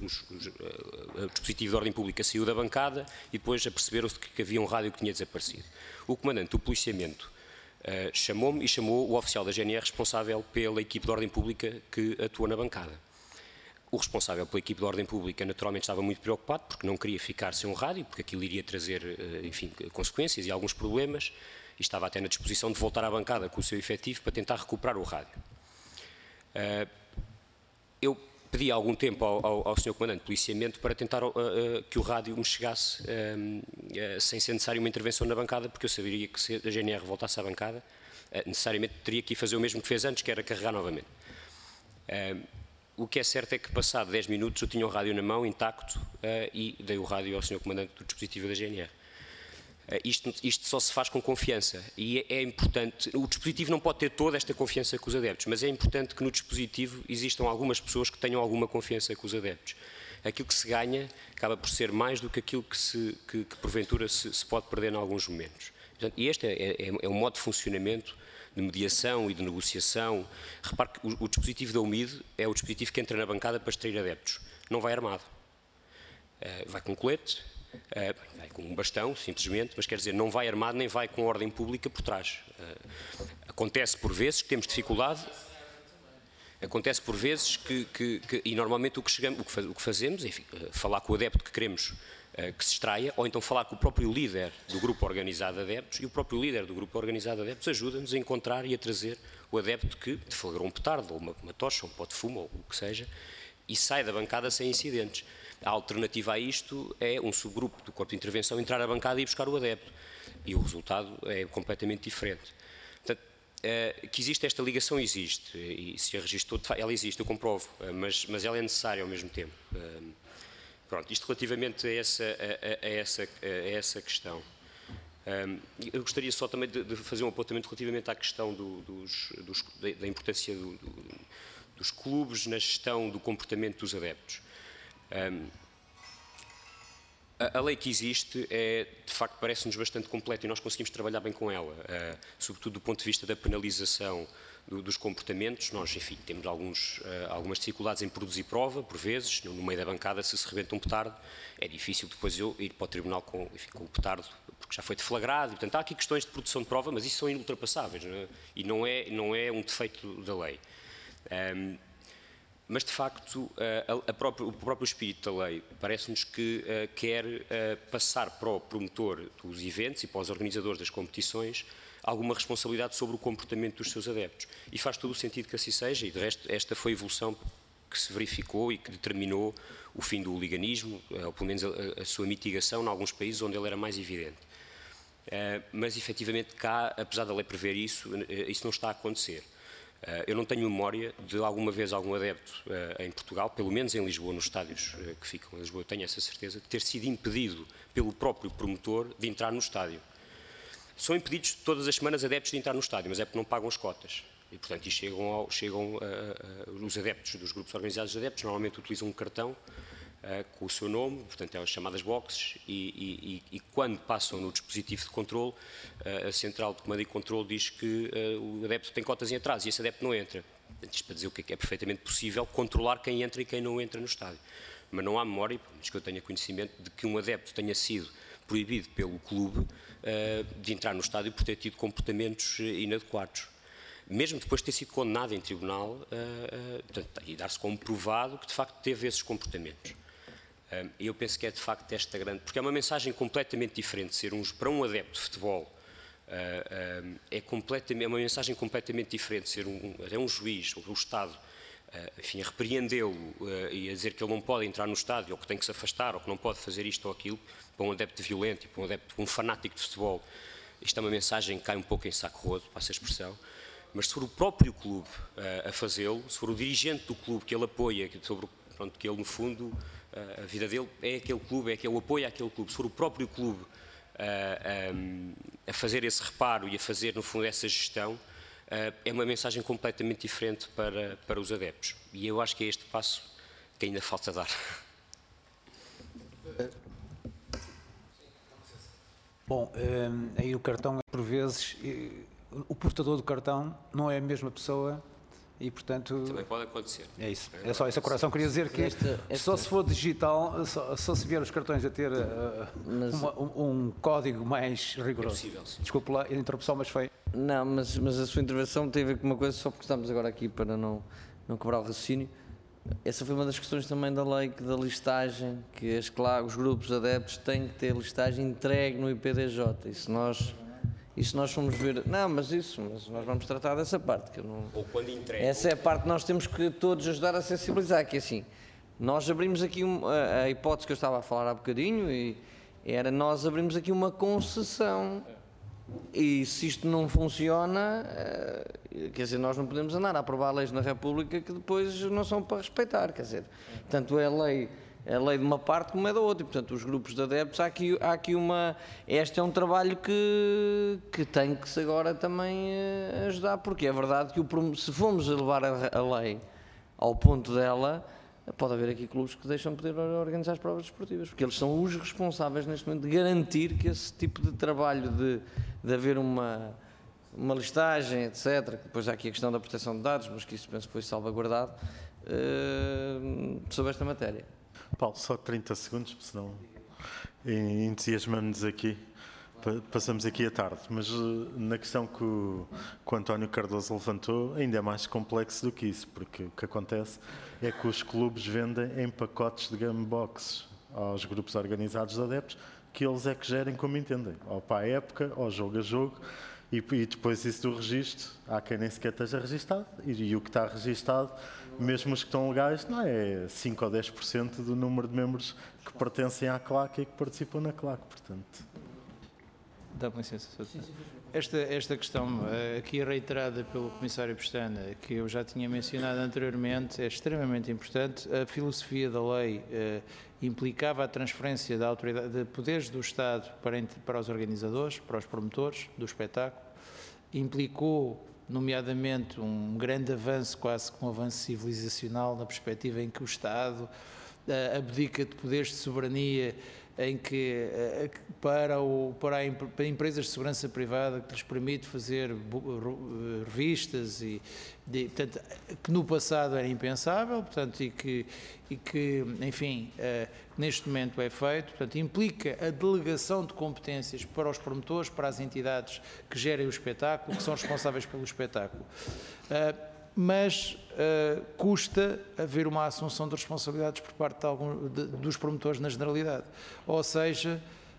o dispositivo de ordem pública saiu da bancada e depois aperceberam-se que havia um rádio que tinha desaparecido. O comandante do policiamento chamou-me e chamou o oficial da GNR responsável pela equipe de ordem pública que atua na bancada. O responsável pela equipe de ordem pública naturalmente estava muito preocupado porque não queria ficar sem um rádio, porque aquilo iria trazer, enfim, consequências e alguns problemas. E estava até na disposição de voltar à bancada com o seu efetivo para tentar recuperar o rádio. Eu pedi há algum tempo ao Sr. Comandante de Policiamento para tentar que o rádio me chegasse sem ser necessário uma intervenção na bancada, porque eu saberia que se a GNR voltasse à bancada, necessariamente teria que ir fazer o mesmo que fez antes, que era carregar novamente. O que é certo é que, passado 10 minutos, eu tinha o rádio na mão, intacto, e dei o rádio ao Sr. Comandante do dispositivo da GNR. Isto só se faz com confiança e é importante, o dispositivo não pode ter toda esta confiança com os adeptos, mas é importante que no dispositivo existam algumas pessoas que tenham alguma confiança com os adeptos. aquilo que se ganha acaba por ser mais do que aquilo que porventura se pode perder em alguns momentos. Portanto, e este é um modo de funcionamento de mediação e de negociação. Repare que o dispositivo da UMID é o dispositivo que entra na bancada para extrair adeptos. Não vai armado. Vai com colete, vai com um bastão, simplesmente, mas quer dizer, não vai armado nem vai com ordem pública por trás. Acontece por vezes que temos dificuldade. Acontece por vezes e normalmente o que fazemos é, enfim, falar com o adepto que queremos que se extraia, ou então falar com o próprio líder do grupo organizado de adeptos, e o próprio líder do grupo organizado de adeptos ajuda-nos a encontrar e a trazer o adepto que deflagrou um petardo, ou uma tocha, um pó de fumo, ou o que seja, e sai da bancada sem incidentes. A alternativa a isto é um subgrupo do corpo de intervenção entrar na bancada e buscar o adepto, e o resultado é completamente diferente. Portanto, que existe esta ligação, existe, e se a registou, ela existe, eu comprovo, mas ela é necessária ao mesmo tempo. Pronto, isto relativamente a essa questão. Eu gostaria só também de fazer um apontamento relativamente à questão da importância dos clubes na gestão do comportamento dos adeptos. A lei que existe de facto, parece-nos bastante completa e nós conseguimos trabalhar bem com ela, sobretudo do ponto de vista da penalização dos comportamentos. Nós, enfim, temos algumas dificuldades em produzir prova, por vezes, no meio da bancada, se rebenta um petardo, é difícil depois eu ir para o tribunal com o petardo, porque já foi deflagrado, e, portanto, há aqui questões de produção de prova, mas isso são inultrapassáveis, não é? E não é um defeito da lei. Mas, de facto, o próprio espírito da lei parece-nos que quer passar para o promotor dos eventos e para os organizadores das competições alguma responsabilidade sobre o comportamento dos seus adeptos. E faz todo o sentido que assim seja, e de resto esta foi a evolução que se verificou e que determinou o fim do hooliganismo, ou pelo menos a sua mitigação em alguns países onde ele era mais evidente. Mas, efetivamente, cá, apesar da lei prever isso não está a acontecer. Eu não tenho memória de alguma vez algum adepto em Portugal, pelo menos em Lisboa, nos estádios que ficam em Lisboa, eu tenho essa certeza, de ter sido impedido pelo próprio promotor de entrar no estádio. São impedidos todas as semanas adeptos de entrar no estádio, mas é porque não pagam as cotas. E, portanto, chegam os adeptos dos grupos organizados de adeptos, normalmente utilizam um cartão com o seu nome, portanto, é as chamadas boxes, e quando passam no dispositivo de controle, a central de comando e controle diz que o adepto tem cotas em atraso e esse adepto não entra. Isto para dizer o que é perfeitamente possível controlar quem entra e quem não entra no estádio. Mas não há memória, pelo menos que eu tenha conhecimento, de que um adepto tenha sido proibido pelo clube de entrar no estádio por ter tido comportamentos inadequados. Mesmo depois de ter sido condenado em tribunal e dar-se como provado que de facto teve esses comportamentos. E eu penso que é de facto esta grande... Porque é uma mensagem completamente diferente. Para um adepto de futebol, é uma mensagem completamente diferente. Ser um juiz, ou o Estado, enfim, a repreendê-lo e a dizer que ele não pode entrar no estádio, ou que tem que se afastar, ou que não pode fazer isto ou aquilo, para um adepto violento e para um fanático de futebol. Isto é uma mensagem que cai um pouco em saco rodo, passa a expressão. Mas se for o próprio clube a fazê-lo, se for o dirigente do clube que ele apoia, que ele, no fundo, a vida dele é aquele clube, é que ele apoia aquele clube, se for o próprio clube a fazer esse reparo e a fazer, no fundo, essa gestão, é uma mensagem completamente diferente para os adeptos. E eu acho que é este passo que ainda falta dar. Bom, aí o cartão, por vezes, o portador do cartão não é a mesma pessoa e, portanto... Também pode acontecer. É isso. É só essa correção. Queria dizer que só se for digital, só se vier os cartões a ter um código mais rigoroso. É possível, sim. Desculpe lá a interrupção, mas foi... Não, mas a sua intervenção tem a ver com uma coisa, só porque estamos agora aqui para não quebrar o raciocínio. Essa foi uma das questões também da lei, da listagem, que os grupos adeptos têm que ter listagem entregue no IPDJ. E se nós formos ver... Não, mas nós vamos tratar dessa parte. Que eu não... Ou quando entregue. Essa é a parte que nós temos que todos ajudar a sensibilizar, que é assim, nós abrimos aqui a hipótese que eu estava a falar há bocadinho, nós abrimos aqui uma concessão. E se isto não funciona, quer dizer, nós não podemos andar a aprovar leis na República que depois não são para respeitar, quer dizer, tanto é a lei de uma parte como é da outra, e portanto os grupos de adeptos, há aqui este é um trabalho que tem que se agora também ajudar, porque é verdade que se formos a levar a lei ao ponto dela, pode haver aqui clubes que deixam de poder organizar as provas desportivas, porque eles são os responsáveis neste momento de garantir que esse tipo de trabalho de haver uma listagem, etc., depois há aqui a questão da proteção de dados, mas que isso penso que foi salvaguardado, sobre esta matéria. Paulo, só 30 segundos, senão entusiasmamos-nos aqui. Passamos aqui a tarde, mas na questão que o António Cardoso levantou, ainda é mais complexo do que isso, porque o que acontece é que os clubes vendem em pacotes de game boxes aos grupos organizados de adeptos, que eles é que gerem como entendem, ou para a época, ou jogo a jogo, e depois isso do registro, há quem nem sequer esteja registado, e o que está registado, mesmo os que estão legais, não é 5 ou 10% do número de membros que pertencem à claque e que participam na claque, portanto... Dá-me licença, Sr. Deputado. Esta questão aqui reiterada pelo Comissário Pestana, que eu já tinha mencionado anteriormente, é extremamente importante. A filosofia da lei implicava a transferência da autoridade, de poderes do Estado para os organizadores, para os promotores do espetáculo, implicou, nomeadamente, um grande avanço, quase que um avanço civilizacional, na perspectiva em que o Estado abdica de poderes de soberania em que para empresas de segurança privada que lhes permite fazer revistas e portanto, que no passado era impensável, portanto, e que enfim, neste momento é feito, portanto, implica a delegação de competências para os promotores, para as entidades que gerem o espetáculo, que são responsáveis pelo espetáculo. Mas custa haver uma assunção de responsabilidades por parte dos promotores na generalidade. Ou seja,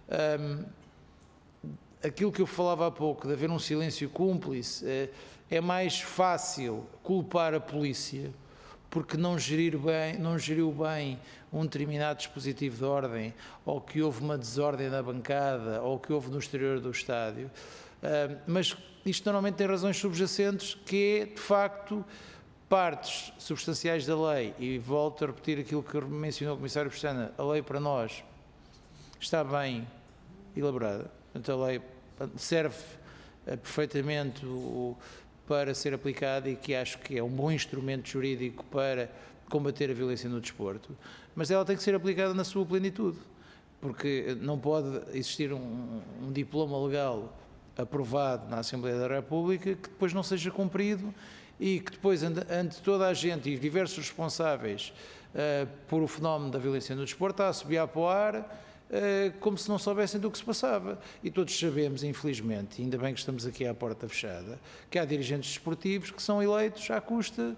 aquilo que eu falava há pouco, de haver um silêncio cúmplice, é mais fácil culpar a polícia porque não geriu bem um determinado dispositivo de ordem, ou que houve uma desordem na bancada, ou que houve no exterior do estádio, mas isto normalmente tem razões subjacentes, que é, de facto, partes substanciais da lei, e volto a repetir aquilo que mencionou o Comissário Pestana, a lei para nós está bem elaborada, portanto a lei serve perfeitamente para ser aplicada e que acho que é um bom instrumento jurídico para combater a violência no desporto, mas ela tem que ser aplicada na sua plenitude, porque não pode existir um diploma legal aprovado na Assembleia da República que depois não seja cumprido e que depois ante toda a gente e diversos responsáveis por o fenómeno da violência no desporto a assobiar para o ar como se não soubessem do que se passava. E todos sabemos, infelizmente, ainda bem que estamos aqui à porta fechada, que há dirigentes desportivos que são eleitos à custa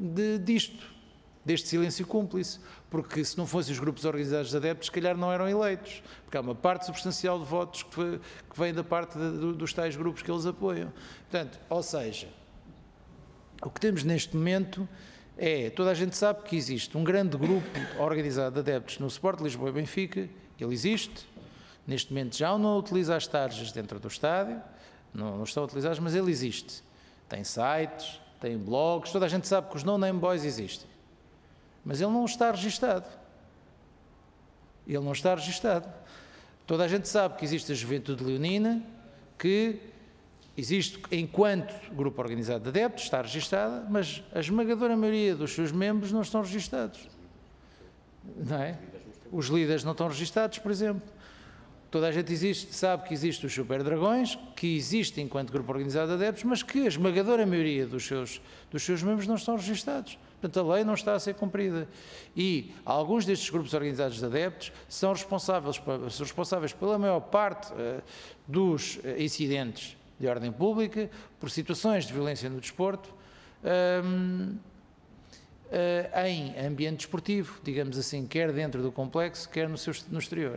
deste silêncio cúmplice, porque se não fossem os grupos organizados de adeptos, se calhar não eram eleitos, porque há uma parte substancial de votos que vem da parte dos tais grupos que eles apoiam. Portanto, ou seja, o que temos neste momento é, toda a gente sabe que existe um grande grupo organizado de adeptos no Sport Lisboa e Benfica, ele existe, neste momento já não utiliza as tarjas dentro do estádio, não estão utilizadas, mas ele existe. Tem sites, tem blogs, toda a gente sabe que os no-name boys existem. Mas ele não está registado. Ele não está registado. Toda a gente sabe que existe a Juventude Leonina, que existe enquanto grupo organizado de adeptos, está registada, mas a esmagadora maioria dos seus membros não estão registados. Não é? Os líderes não estão registados, por exemplo. Toda a gente sabe que existem os Super Dragões, que existem enquanto grupo organizado de adeptos, mas que a esmagadora maioria dos seus membros não estão registados. Portanto, a lei não está a ser cumprida. E alguns destes grupos organizados de adeptos são responsáveis pela maior parte dos incidentes de ordem pública, por situações de violência no desporto, em ambiente desportivo, digamos assim, quer dentro do complexo, quer no exterior.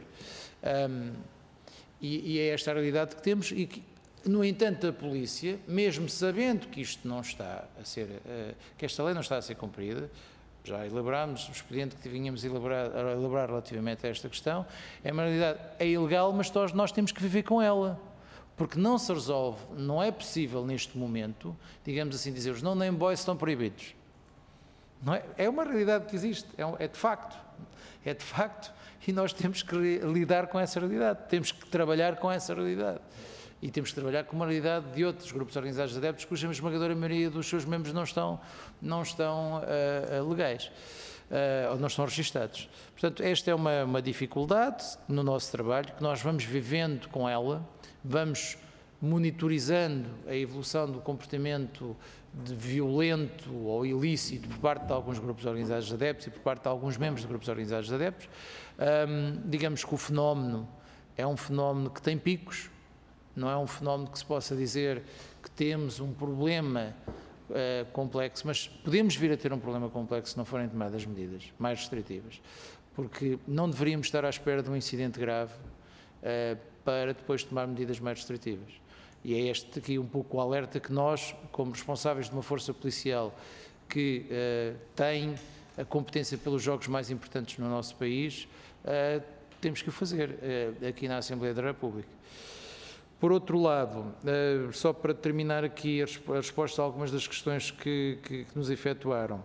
E é esta a realidade que temos e que, no entanto, a polícia, mesmo sabendo que isto não está a ser, que esta lei não está a ser cumprida, já elaborámos o expediente que vínhamos a elaborar relativamente a esta questão, é uma realidade, é ilegal, mas nós temos que viver com ela, porque não se resolve, não é possível neste momento, digamos assim, dizer os no-name boys estão proibidos. Não é? É uma realidade que existe, é de facto, e nós temos que lidar com essa realidade, temos que trabalhar com essa realidade. E temos que trabalhar com uma realidade de outros grupos organizados de adeptos cuja esmagadora maioria dos seus membros não estão legais. ou não estão registados. Portanto, esta é uma dificuldade no nosso trabalho, que nós vamos vivendo com ela, vamos monitorizando a evolução do comportamento violento ou ilícito por parte de alguns grupos organizados de adeptos e por parte de alguns membros de grupos organizados de adeptos. Digamos que o fenómeno é um fenómeno que tem picos, não é um fenómeno que se possa dizer que temos um problema complexo, mas podemos vir a ter um problema complexo se não forem tomadas medidas mais restritivas, porque não deveríamos estar à espera de um incidente grave para depois tomar medidas mais restritivas. E é este aqui um pouco o alerta que nós, como responsáveis de uma força policial que tem a competência pelos jogos mais importantes no nosso país, temos que o fazer aqui na Assembleia da República. Por outro lado, só para terminar aqui a resposta a algumas das questões que nos efetuaram,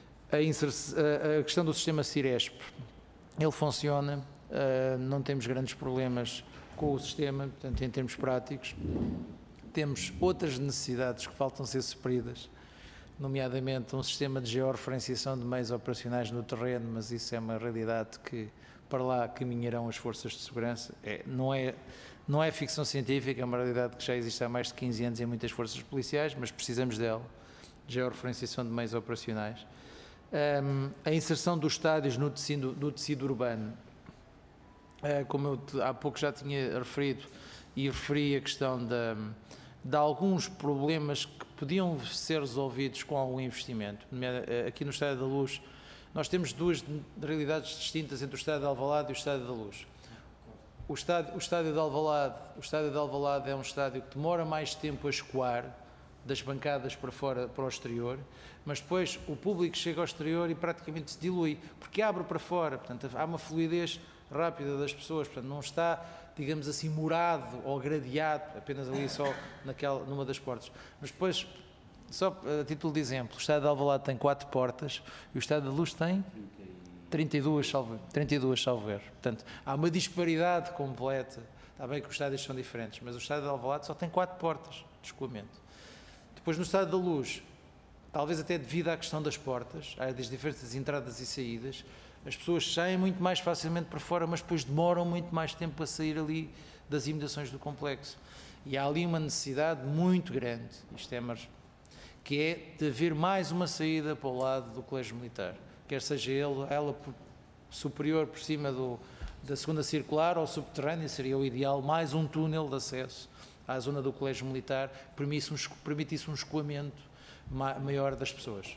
a questão do sistema Ciresp, ele funciona, não temos grandes problemas com o sistema, portanto, em termos práticos. Temos outras necessidades que faltam ser supridas, nomeadamente um sistema de georreferenciação de meios operacionais no terreno, mas isso é uma realidade que para lá caminharão as forças de segurança. Não é ficção científica, é uma realidade que já existe há mais de 15 anos em muitas forças policiais, mas precisamos dela, georreferenciação de meios operacionais. A inserção dos estádios no tecido urbano, como eu há pouco já tinha referido, e referi a questão de alguns problemas que podiam ser resolvidos com algum investimento. Aqui no Estádio da Luz, nós temos duas realidades distintas entre o Estádio de Alvalade e o Estádio da Luz. O estádio de Alvalade é um estádio que demora mais tempo a escoar das bancadas para fora, para o exterior, mas depois o público chega ao exterior e praticamente se dilui, porque abre para fora, portanto há uma fluidez rápida das pessoas, portanto não está, digamos assim, morado ou gradeado apenas ali só numa das portas. Mas depois, só a título de exemplo, o Estádio de Alvalade tem 4 portas e o Estádio da Luz tem 32, salvo erro. Portanto, há uma disparidade completa. Está bem que os estádios são diferentes, mas o Estádio de Alvalade só tem 4 portas de escoamento. Depois, no Estádio da Luz, talvez até devido à questão das portas, das diferentes entradas e saídas, as pessoas saem muito mais facilmente para fora, mas depois demoram muito mais tempo a sair ali das imediações do complexo. E há ali uma necessidade muito grande, que é de haver mais uma saída para o lado do Colégio Militar, quer seja ela superior por cima da segunda circular ou subterrânea, seria o ideal, mais um túnel de acesso à zona do Colégio Militar, permitisse um escoamento maior das pessoas.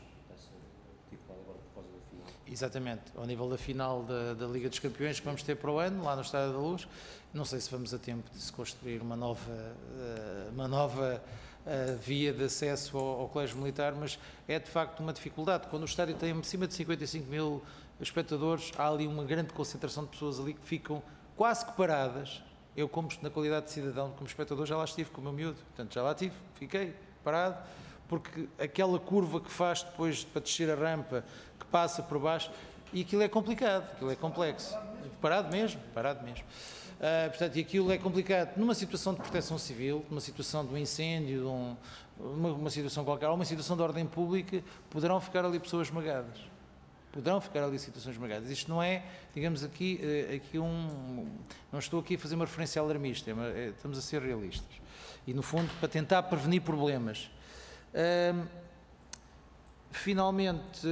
Exatamente, ao nível da final da Liga dos Campeões que vamos ter para o ano, lá no Estádio da Luz, não sei se vamos a tempo de se construir uma nova via de acesso ao Colégio Militar, mas é de facto uma dificuldade. Quando o estádio tem acima de 55 mil espectadores, há ali uma grande concentração de pessoas ali que ficam quase que paradas. Eu, como na qualidade de cidadão, como espectador, já lá estive com o meu miúdo, portanto já lá estive, fiquei parado, porque aquela curva que faz depois para descer a rampa, que passa por baixo, e aquilo é complicado, aquilo é complexo. Parado mesmo. Portanto, e aquilo é complicado. Numa situação de proteção civil, numa situação de um incêndio, uma situação qualquer, ou uma situação de ordem pública, poderão ficar ali pessoas esmagadas. Isto não é, digamos aqui não estou aqui a fazer uma referência alarmista, estamos a ser realistas. E, no fundo, para tentar prevenir problemas. Finalmente,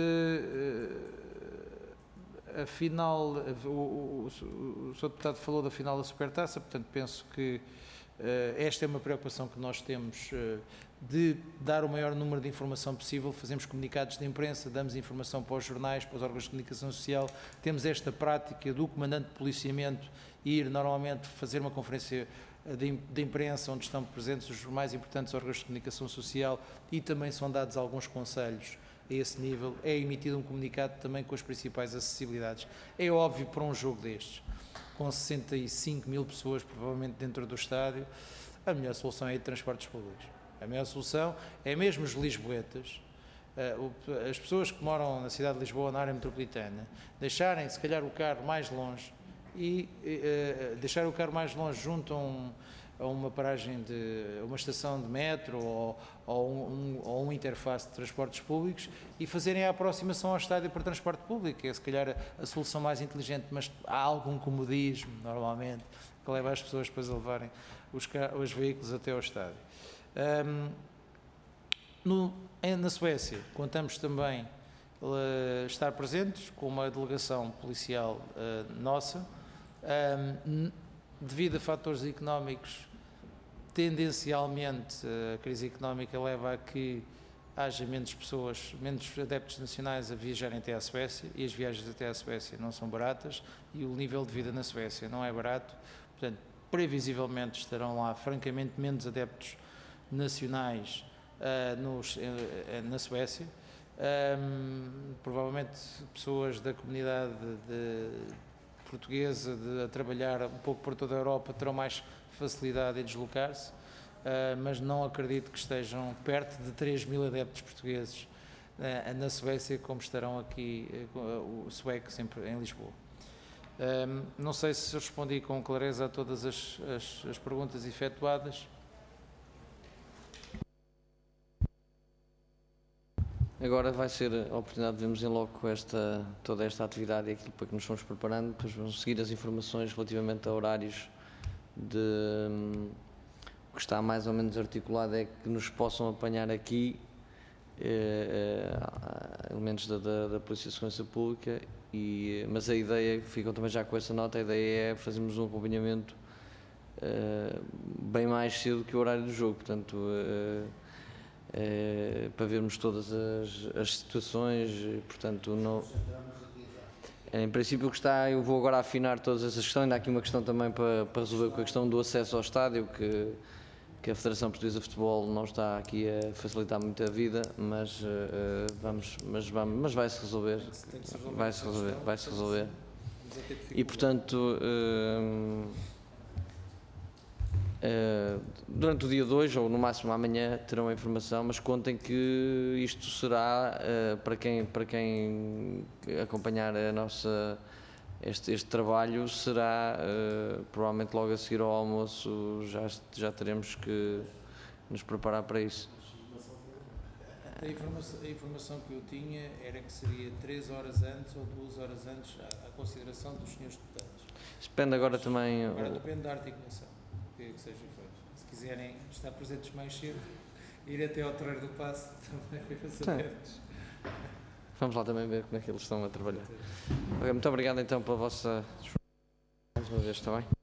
o Sr. Deputado falou da final da Supertaça, portanto penso que esta é uma preocupação que nós temos de dar o maior número de informação possível, fazemos comunicados de imprensa, damos informação para os jornais, para os órgãos de comunicação social, temos esta prática do comandante de policiamento ir normalmente fazer uma conferência de imprensa onde estão presentes os mais importantes órgãos de comunicação social e também são dados alguns conselhos a esse nível, é emitido um comunicado também com as principais acessibilidades. É óbvio para um jogo destes, com 65 mil pessoas provavelmente dentro do estádio, a melhor solução é ir de transportes públicos. A melhor solução é mesmo os lisboetas, as pessoas que moram na cidade de Lisboa, na área metropolitana, deixarem se calhar o carro mais longe e deixar o carro mais longe junto a uma paragem de uma estação de metro ou um interface de transportes públicos e fazerem a aproximação ao estádio para transporte público. É se calhar a solução mais inteligente, mas há algum comodismo, normalmente, que leva as pessoas depois a levarem os veículos até ao estádio. Na Suécia, contamos também estar presentes com uma delegação policial nossa. Devido a fatores económicos, tendencialmente a crise económica leva a que haja menos pessoas, menos adeptos nacionais a viajarem até à Suécia, e as viagens até à Suécia não são baratas e o nível de vida na Suécia não é barato. Portanto, previsivelmente estarão lá francamente menos adeptos nacionais na Suécia. Provavelmente pessoas da comunidade portuguesa a trabalhar um pouco por toda a Europa terão mais facilidade em deslocar-se, mas não acredito que estejam perto de 3.000 adeptos portugueses na Suécia como estarão aqui os suecos em Lisboa. Não sei se respondi com clareza a todas as perguntas efetuadas. Agora vai ser a oportunidade de vermos em loco toda esta atividade e aquilo para que nos fomos preparando. Depois vamos seguir as informações relativamente a horários o que está mais ou menos articulado é que nos possam apanhar aqui elementos da Polícia de Segurança Pública, mas a ideia, ficam também já com essa nota, a ideia é fazermos um acompanhamento bem mais cedo que o horário do jogo, portanto, para vermos todas as situações, portanto, não... Em princípio, o que está, eu vou agora afinar todas essas questões. Ainda há aqui uma questão também para resolver com a questão do acesso ao estádio, que a Federação Portuguesa de Futebol não está aqui a facilitar muito a vida, mas vai-se resolver. Vai-se resolver. E, portanto, durante o dia de hoje, ou no máximo amanhã, terão a informação, mas contem que isto será, para quem acompanhar este trabalho, será provavelmente logo a seguir ao almoço, já teremos que nos preparar para isso. A informação que eu tinha era que seria 3 horas antes ou 2 horas antes à consideração dos senhores deputados. Depende agora também... Agora depende da articulação. Que seja feito. Se quiserem estar presentes mais cedo, ir até ao Terreiro do Paço também os adeptos. Vamos lá também ver como é que eles estão a trabalhar. Muito obrigado então pela vossa... mais uma vez, está bem?